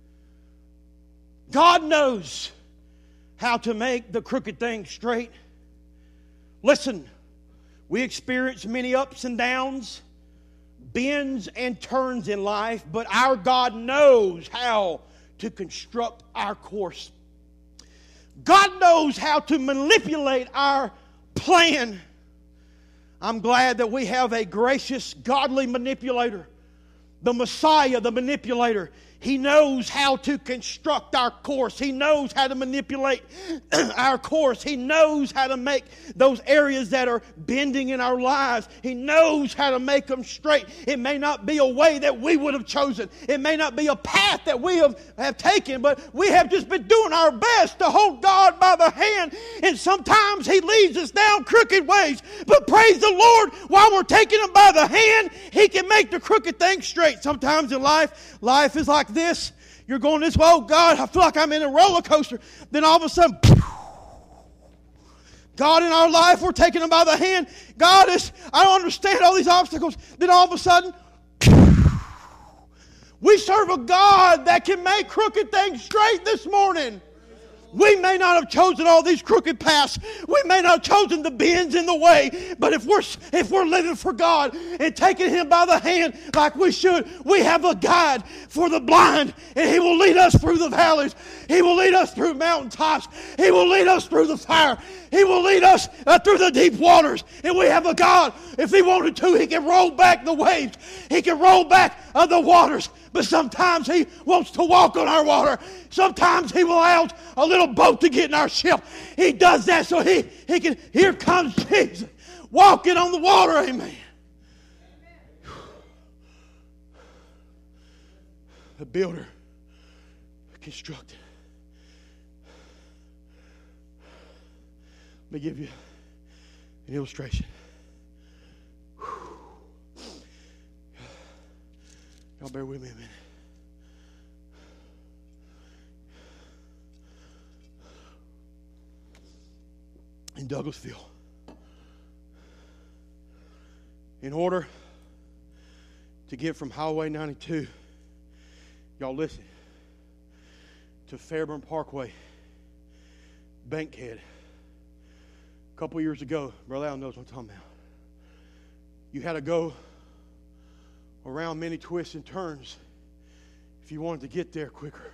God knows how to make the crooked things straight. Listen, we experience many ups and downs, bends and turns in life, but our God knows how to construct our course. God knows how to manipulate our plan. I'm glad that we have a gracious, godly manipulator. The Messiah, the manipulator. He knows how to construct our course. He knows how to manipulate our course. He knows how to make those areas that are bending in our lives. He knows how to make them straight. It may not be a way that we would have chosen. It may not be a path that we have, have taken, but we have just been doing our best to hold God by the hand. And sometimes He leads us down crooked ways. But praise the Lord, while we're taking Him by the hand, He can make the crooked things straight. Sometimes in life, life is like this. You're going this way. Oh God, I feel like I'm in a roller coaster. Then all of a sudden, God in our life, we're taking Him by the hand. God is, I don't understand all these obstacles. Then all of a sudden, We serve a God that can make crooked things straight this morning. We may not have chosen all these crooked paths. We may not have chosen the bends in the way. But if we're, if we're living for God and taking Him by the hand like we should, we have a guide for the blind. And He will lead us through the valleys. He will lead us through mountaintops. He will lead us through the fire. He will lead us uh, through the deep waters. And we have a God, if He wanted to, He can roll back the waves. He can roll back uh, the waters. But sometimes He wants to walk on our water. Sometimes He will allow a little boat to get in our ship. He does that so He, he can, here comes Jesus, walking on the water, amen. The builder constructed. Let me give you an illustration. Y'all bear with me a minute. In Douglasville, in order to get from Highway ninety-two, y'all listen, to Fairburn Parkway, Bankhead, a couple years ago, Brother Al knows what I'm talking about. You had to go around many twists and turns if you wanted to get there quicker.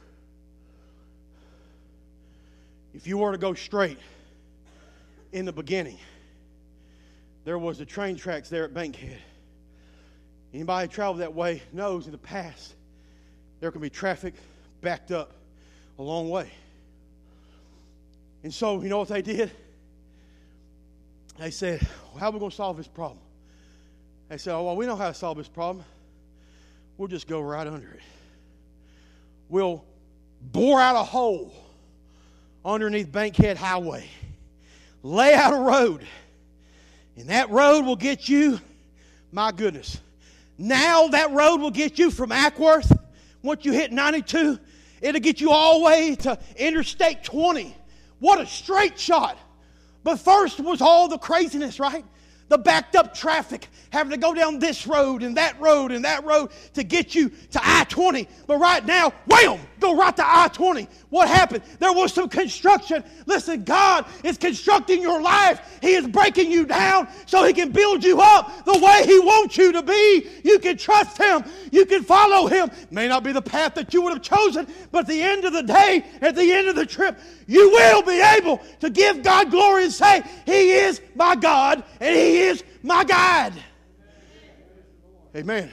If you were to go straight in the beginning, there was the train tracks there at Bankhead. Anybody who traveled that way knows in the past there can be traffic backed up a long way. And so, you know what they did? They said, well, how are we going to solve this problem? They said, oh, well, we know how to solve this problem. We'll just go right under it. We'll bore out a hole underneath Bankhead Highway. Lay out a road. And that road will get you, my goodness. Now that road will get you from Ackworth. Once you hit ninety-two, it'll get you all the way to Interstate twenty. What a straight shot. But first was all the craziness, right? The backed up traffic, having to go down this road and that road and that road to get you to I twenty. But right now, wham, go right to I twenty. What happened? There was some construction. Listen, God is constructing your life. He is breaking you down so He can build you up the way He wants you to be. You can trust Him. You can follow Him. May not be the path that you would have chosen, but at the end of the day, at the end of the trip, you will be able to give God glory and say, He is my God and He is my guide. Amen.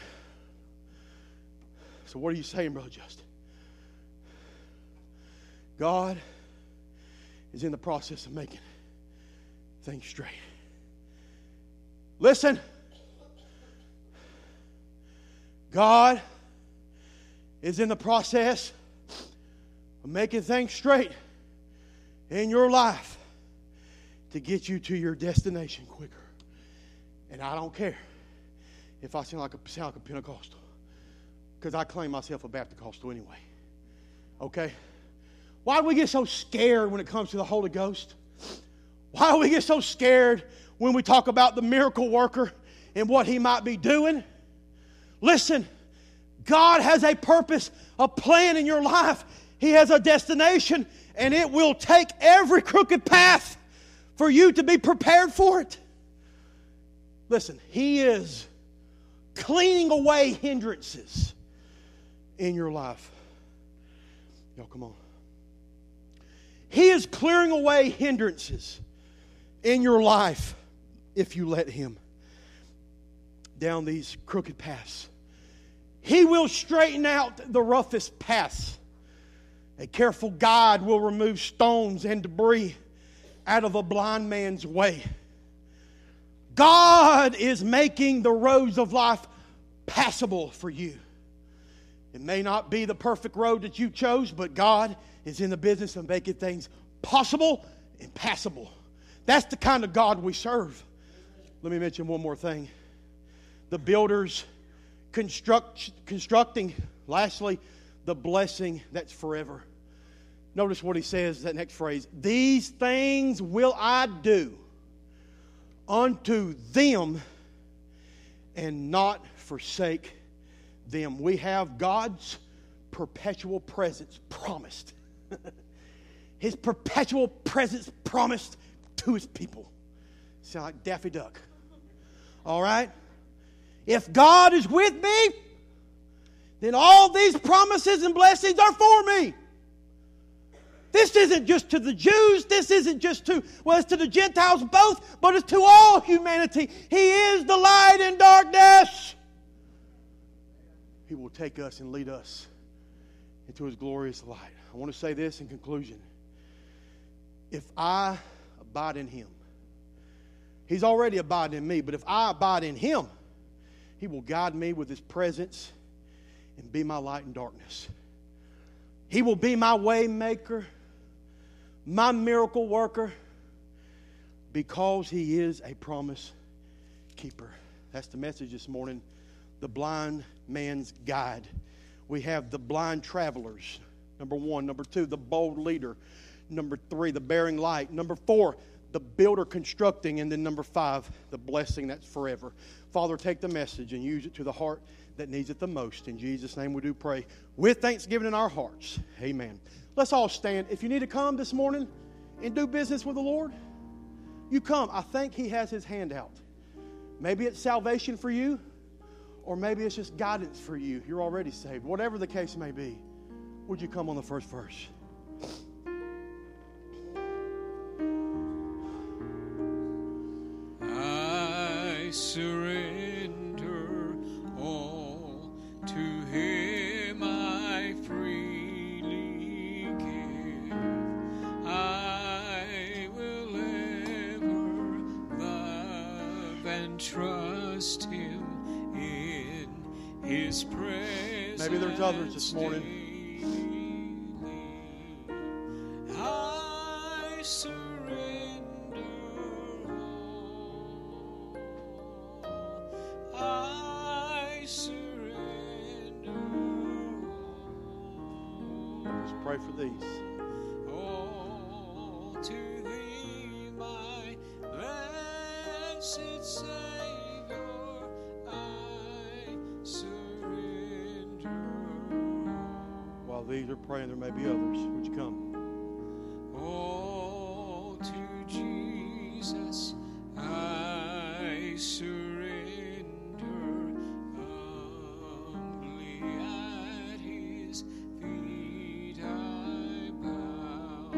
So what are you saying, Brother Justin? God is in the process of making things straight. Listen. God is in the process of making things straight in your life to get you to your destination quicker. And I don't care if I sound like a, sound like a Pentecostal, because I claim myself a Baptist-costal anyway. Okay? Why do we get so scared when it comes to the Holy Ghost? Why do we get so scared when we talk about the miracle worker and what He might be doing? Listen, God has a purpose, a plan in your life. He has a destination, and it will take every crooked path for you to be prepared for it. Listen, He is cleaning away hindrances in your life. Y'all, come on. He is clearing away hindrances in your life if you let Him down these crooked paths. He will straighten out the roughest paths. A careful guide will remove stones and debris out of a blind man's way. God is making the roads of life passable for you. It may not be the perfect road that you chose, but God is in the business of making things possible and passable. That's the kind of God we serve. Let me mention one more thing. The builders construct, constructing, lastly, the blessing that's forever. Notice what he says, that next phrase. These things will I do unto them and not forsake them. We have God's perpetual presence promised. His perpetual presence promised to His people. Sound like Daffy Duck. All right? If God is with me, then all these promises and blessings are for me. This isn't just to the Jews. This isn't just to, well, it's to the Gentiles both, but it's to all humanity. He is the light in darkness. He will take us and lead us into His glorious light. I want to say this in conclusion. If I abide in Him, He's already abiding in me, but if I abide in Him, He will guide me with His presence and be my light in darkness. He will be my way maker, my miracle worker, because He is a promise keeper. That's the message this morning. The blind man's guide. We have the blind travelers. Number one. Number two, the bold leader. Number three, the bearing light. Number four, the builder constructing. And then number five, the blessing that's forever. Father, take the message and use it to the heart that needs it the most. In Jesus' name we do pray with thanksgiving in our hearts. Amen. Let's all stand. If you need to come this morning and do business with the Lord, you come. I think He has His hand out. Maybe it's salvation for you, or maybe it's just guidance for you. You're already saved. Whatever the case may be, would you come on the first verse? I surrender all to Him, I freely give. I will ever love and trust Him in His presence. Maybe there's others this morning. I surrender. Pray for these. Oh, to Thee, my blessed Savior, I surrender. While these are praying, there may be others. Would you come? Oh, to Jesus, I surrender. Humbly at His feet I bow.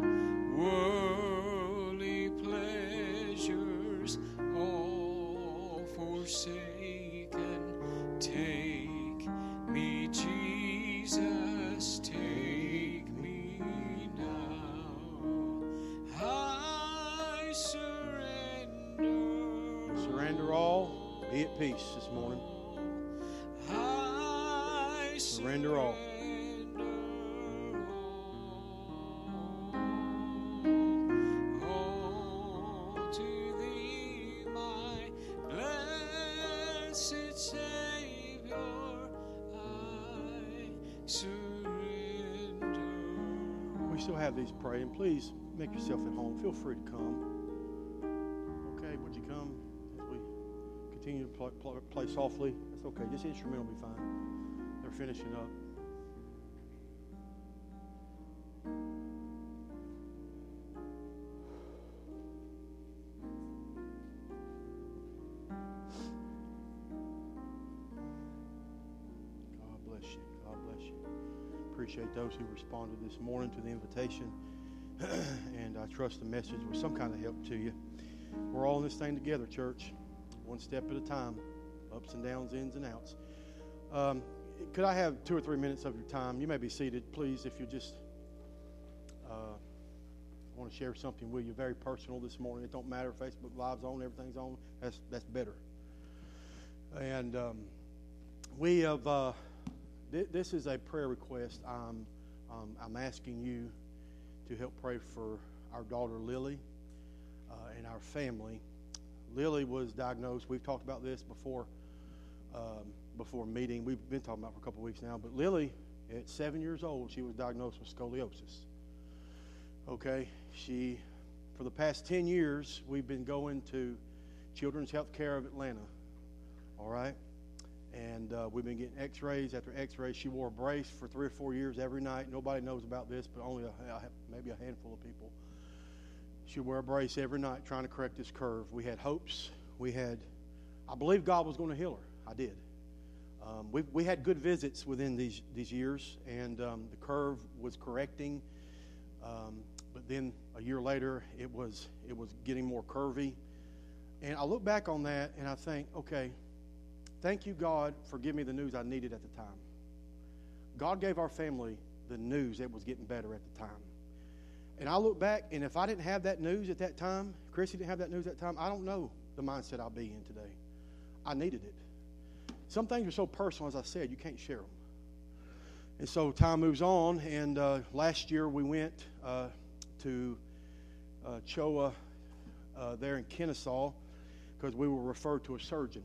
Worldly pleasures all forsaken. Take me, Jesus, take me now. I surrender. Surrender all. Be at peace this morning. I Surrender all. Oh, to Thee, my blessed Savior, I surrender. We still have these praying. Please make yourself at home. Feel free to come. Okay, would you come as we continue to play, play, play softly? That's okay. Just instrumental will be fine. They're finishing up. God bless you. God bless you. Appreciate those who responded this morning to the invitation. And I trust the message was some kind of help to you. We're all in this thing together, church. One step at a time. Ups and downs, ins and outs. Um, could I have two or three minutes of your time? You may be seated, please, if you just uh, want to share something with you. Very personal this morning. It don't matter if Facebook Live's on, everything's on. That's that's better. And um, we have. Uh, th- this is a prayer request. I'm um, I'm asking you to help pray for our daughter Lily uh, and our family. Lily was diagnosed. We've talked about this before. Um, before meeting, we've been talking about it for a couple of weeks now. But Lily, at seven years old, she was diagnosed with scoliosis. Okay, she, for the past ten years, we've been going to Children's Health Care of Atlanta. All right, And uh, we've been getting x-rays after x-rays. She wore a brace for three or four years every night. Nobody knows about this, but only a, maybe a handful of people. She'd wear a brace every night trying to correct this curve. We had hopes. We had, I believe God was going to heal her. I did. Um, we we had good visits within these, these years, and um, the curve was correcting. Um, but then a year later, it was it was getting more curvy. And I look back on that, and I think, okay, thank you, God, for giving me the news I needed at the time. God gave our family the news that was getting better at the time. And I look back, and if I didn't have that news at that time, Chrissy didn't have that news at that time, I don't know the mindset I'll be in today. I needed it. Some things are so personal, as I said, you can't share them. And so time moves on, and uh, last year we went uh, to uh, Choa uh, there in Kennesaw because we were referred to a surgeon.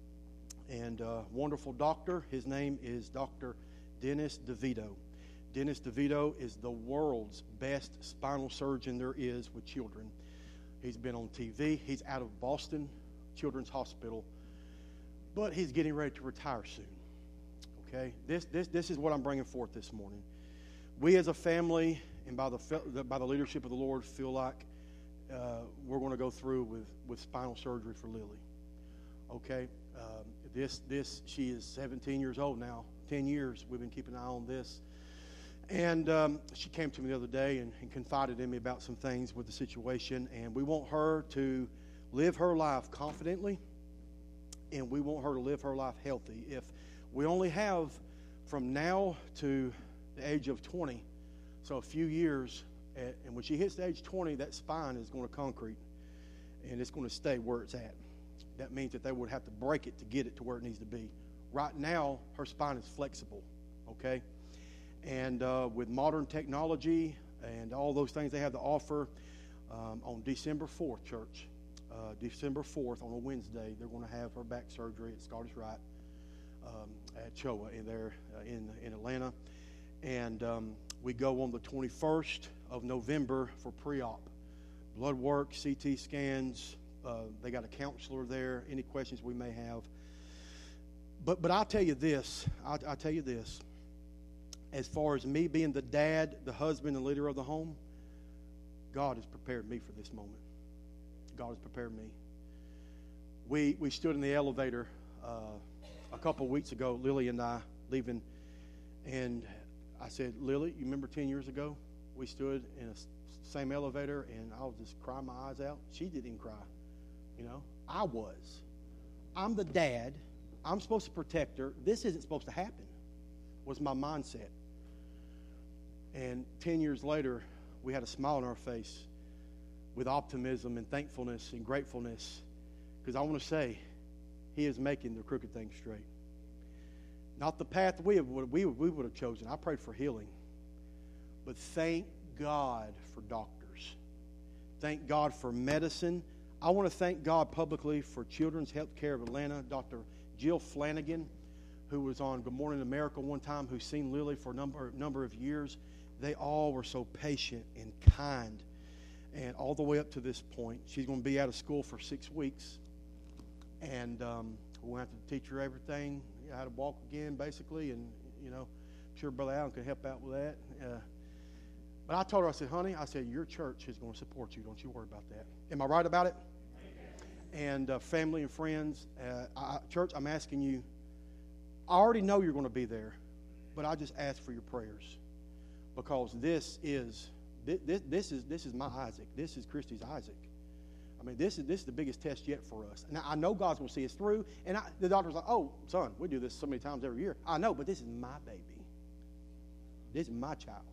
And uh, wonderful doctor, his name is Doctor Dennis DeVito. Dennis DeVito is the world's best spinal surgeon there is with children. He's been on T V. He's out of Boston Children's Hospital, but he's getting ready to retire soon. Okay, this this this is what I'm bringing forth this morning. We as a family, and by the by the leadership of the Lord, feel like uh, we're going to go through with with spinal surgery for Lily. Okay, um, this this she is seventeen years old now. Ten years we've been keeping an eye on this. And um, she came to me the other day and, and confided in me about some things with the situation. And we want her to live her life confidently, and we want her to live her life healthy. If we only have from now to the age of twenty, so a few years, at, and when she hits the age twenty, that spine is going to concrete, and it's going to stay where it's at. That means that they would have to break it to get it to where it needs to be. Right now, her spine is flexible, okay? And uh, with modern technology and all those things they have to offer, um, on December fourth, church, uh, December fourth, on a Wednesday, they're going to have her back surgery at Scottish Rite um, at Choa in there uh, in, in Atlanta. And um, we go on the twenty-first of November for pre-op. Blood work, C T scans. Uh, they got a counselor there. Any questions we may have. But but I'll tell you this. I'll, I'll tell you this. As far as me being the dad, the husband, and leader of the home, God has prepared me for this moment. God has prepared me. We we stood in the elevator uh, a couple of weeks ago, Lily and I, leaving, and I said, Lily, you remember ten years ago? We stood in the same elevator, and I was just crying my eyes out. She didn't even cry. You know, I was. I'm the dad. I'm supposed to protect her. This isn't supposed to happen, was my mindset. And ten years later, we had a smile on our face with optimism and thankfulness and gratefulness, because I want to say he is making the crooked things straight. Not the path we, have, we, we would have chosen. I prayed for healing. But thank God for doctors. Thank God for medicine. I want to thank God publicly for Children's Health Care of Atlanta, Doctor Jill Flanagan, who was on Good Morning America one time, who's seen Lily for a number, number of years. They all were so patient and kind. And all the way up to this point, she's going to be out of school for six weeks. And um, we'll have to teach her everything, you know, how to walk again, basically. And, you know, I'm sure Brother Allen can help out with that. Uh, but I told her, I said, honey, I said, your church is going to support you. Don't you worry about that. Am I right about it? And uh, family and friends, uh, I, church, I'm asking you, I already know you're going to be there, but I just ask for your prayers, because this is this, this is this is my Isaac. This is Christy's Isaac. I mean, this is this is the biggest test yet for us. Now I know God's going to see us through, and I, the doctor's like, "Oh, son, we do this so many times every year." I know, but this is my baby. This is my child.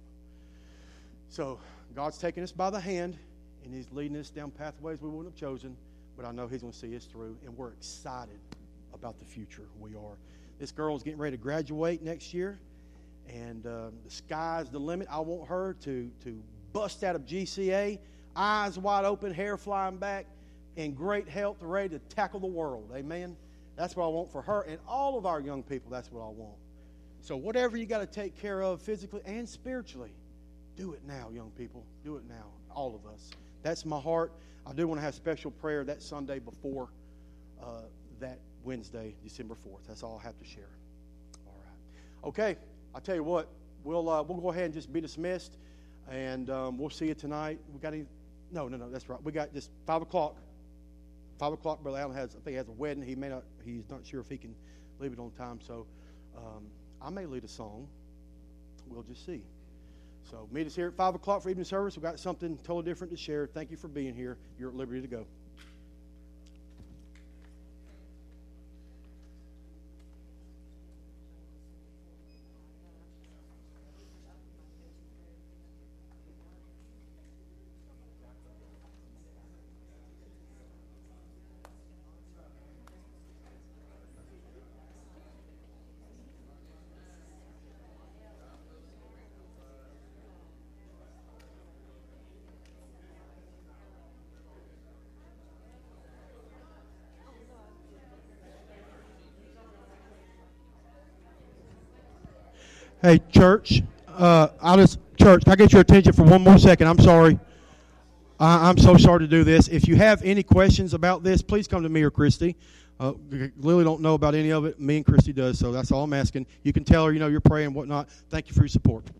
So God's taking us by the hand, and He's leading us down pathways we wouldn't have chosen. But I know He's going to see us through, and we're excited about the future. We are. This girl's getting ready to graduate next year, and uh, the sky's the limit. I want her to, to bust out of G C A, eyes wide open, hair flying back, in great health, ready to tackle the world. Amen? That's what I want for her and all of our young people. That's what I want. So whatever you got to take care of physically and spiritually, do it now, young people. Do it now, all of us. That's my heart. I do want to have special prayer that Sunday before uh, that Wednesday, December fourth. That's all I have to share. All right. Okay, I'll tell you what. We'll uh, we'll go ahead and just be dismissed, and um, we'll see you tonight. We got any? No, no, no. That's right. We got just five o'clock. Five o'clock. Brother Allen has. I think he has a wedding. He may not. He's not sure if he can leave it on time. So um, I may lead a song. We'll just see. So meet us here at five o'clock for evening service. We've got something totally different to share. Thank you for being here. You're at liberty to go. Hey, church, uh, I just, church, can I get your attention for one more second? I'm sorry. I, I'm so sorry to do this. If you have any questions about this, please come to me or Christy. Uh, Lily don't know about any of it. Me and Christy does, so that's all I'm asking. You can tell her, you know, you're praying and whatnot. Thank you for your support.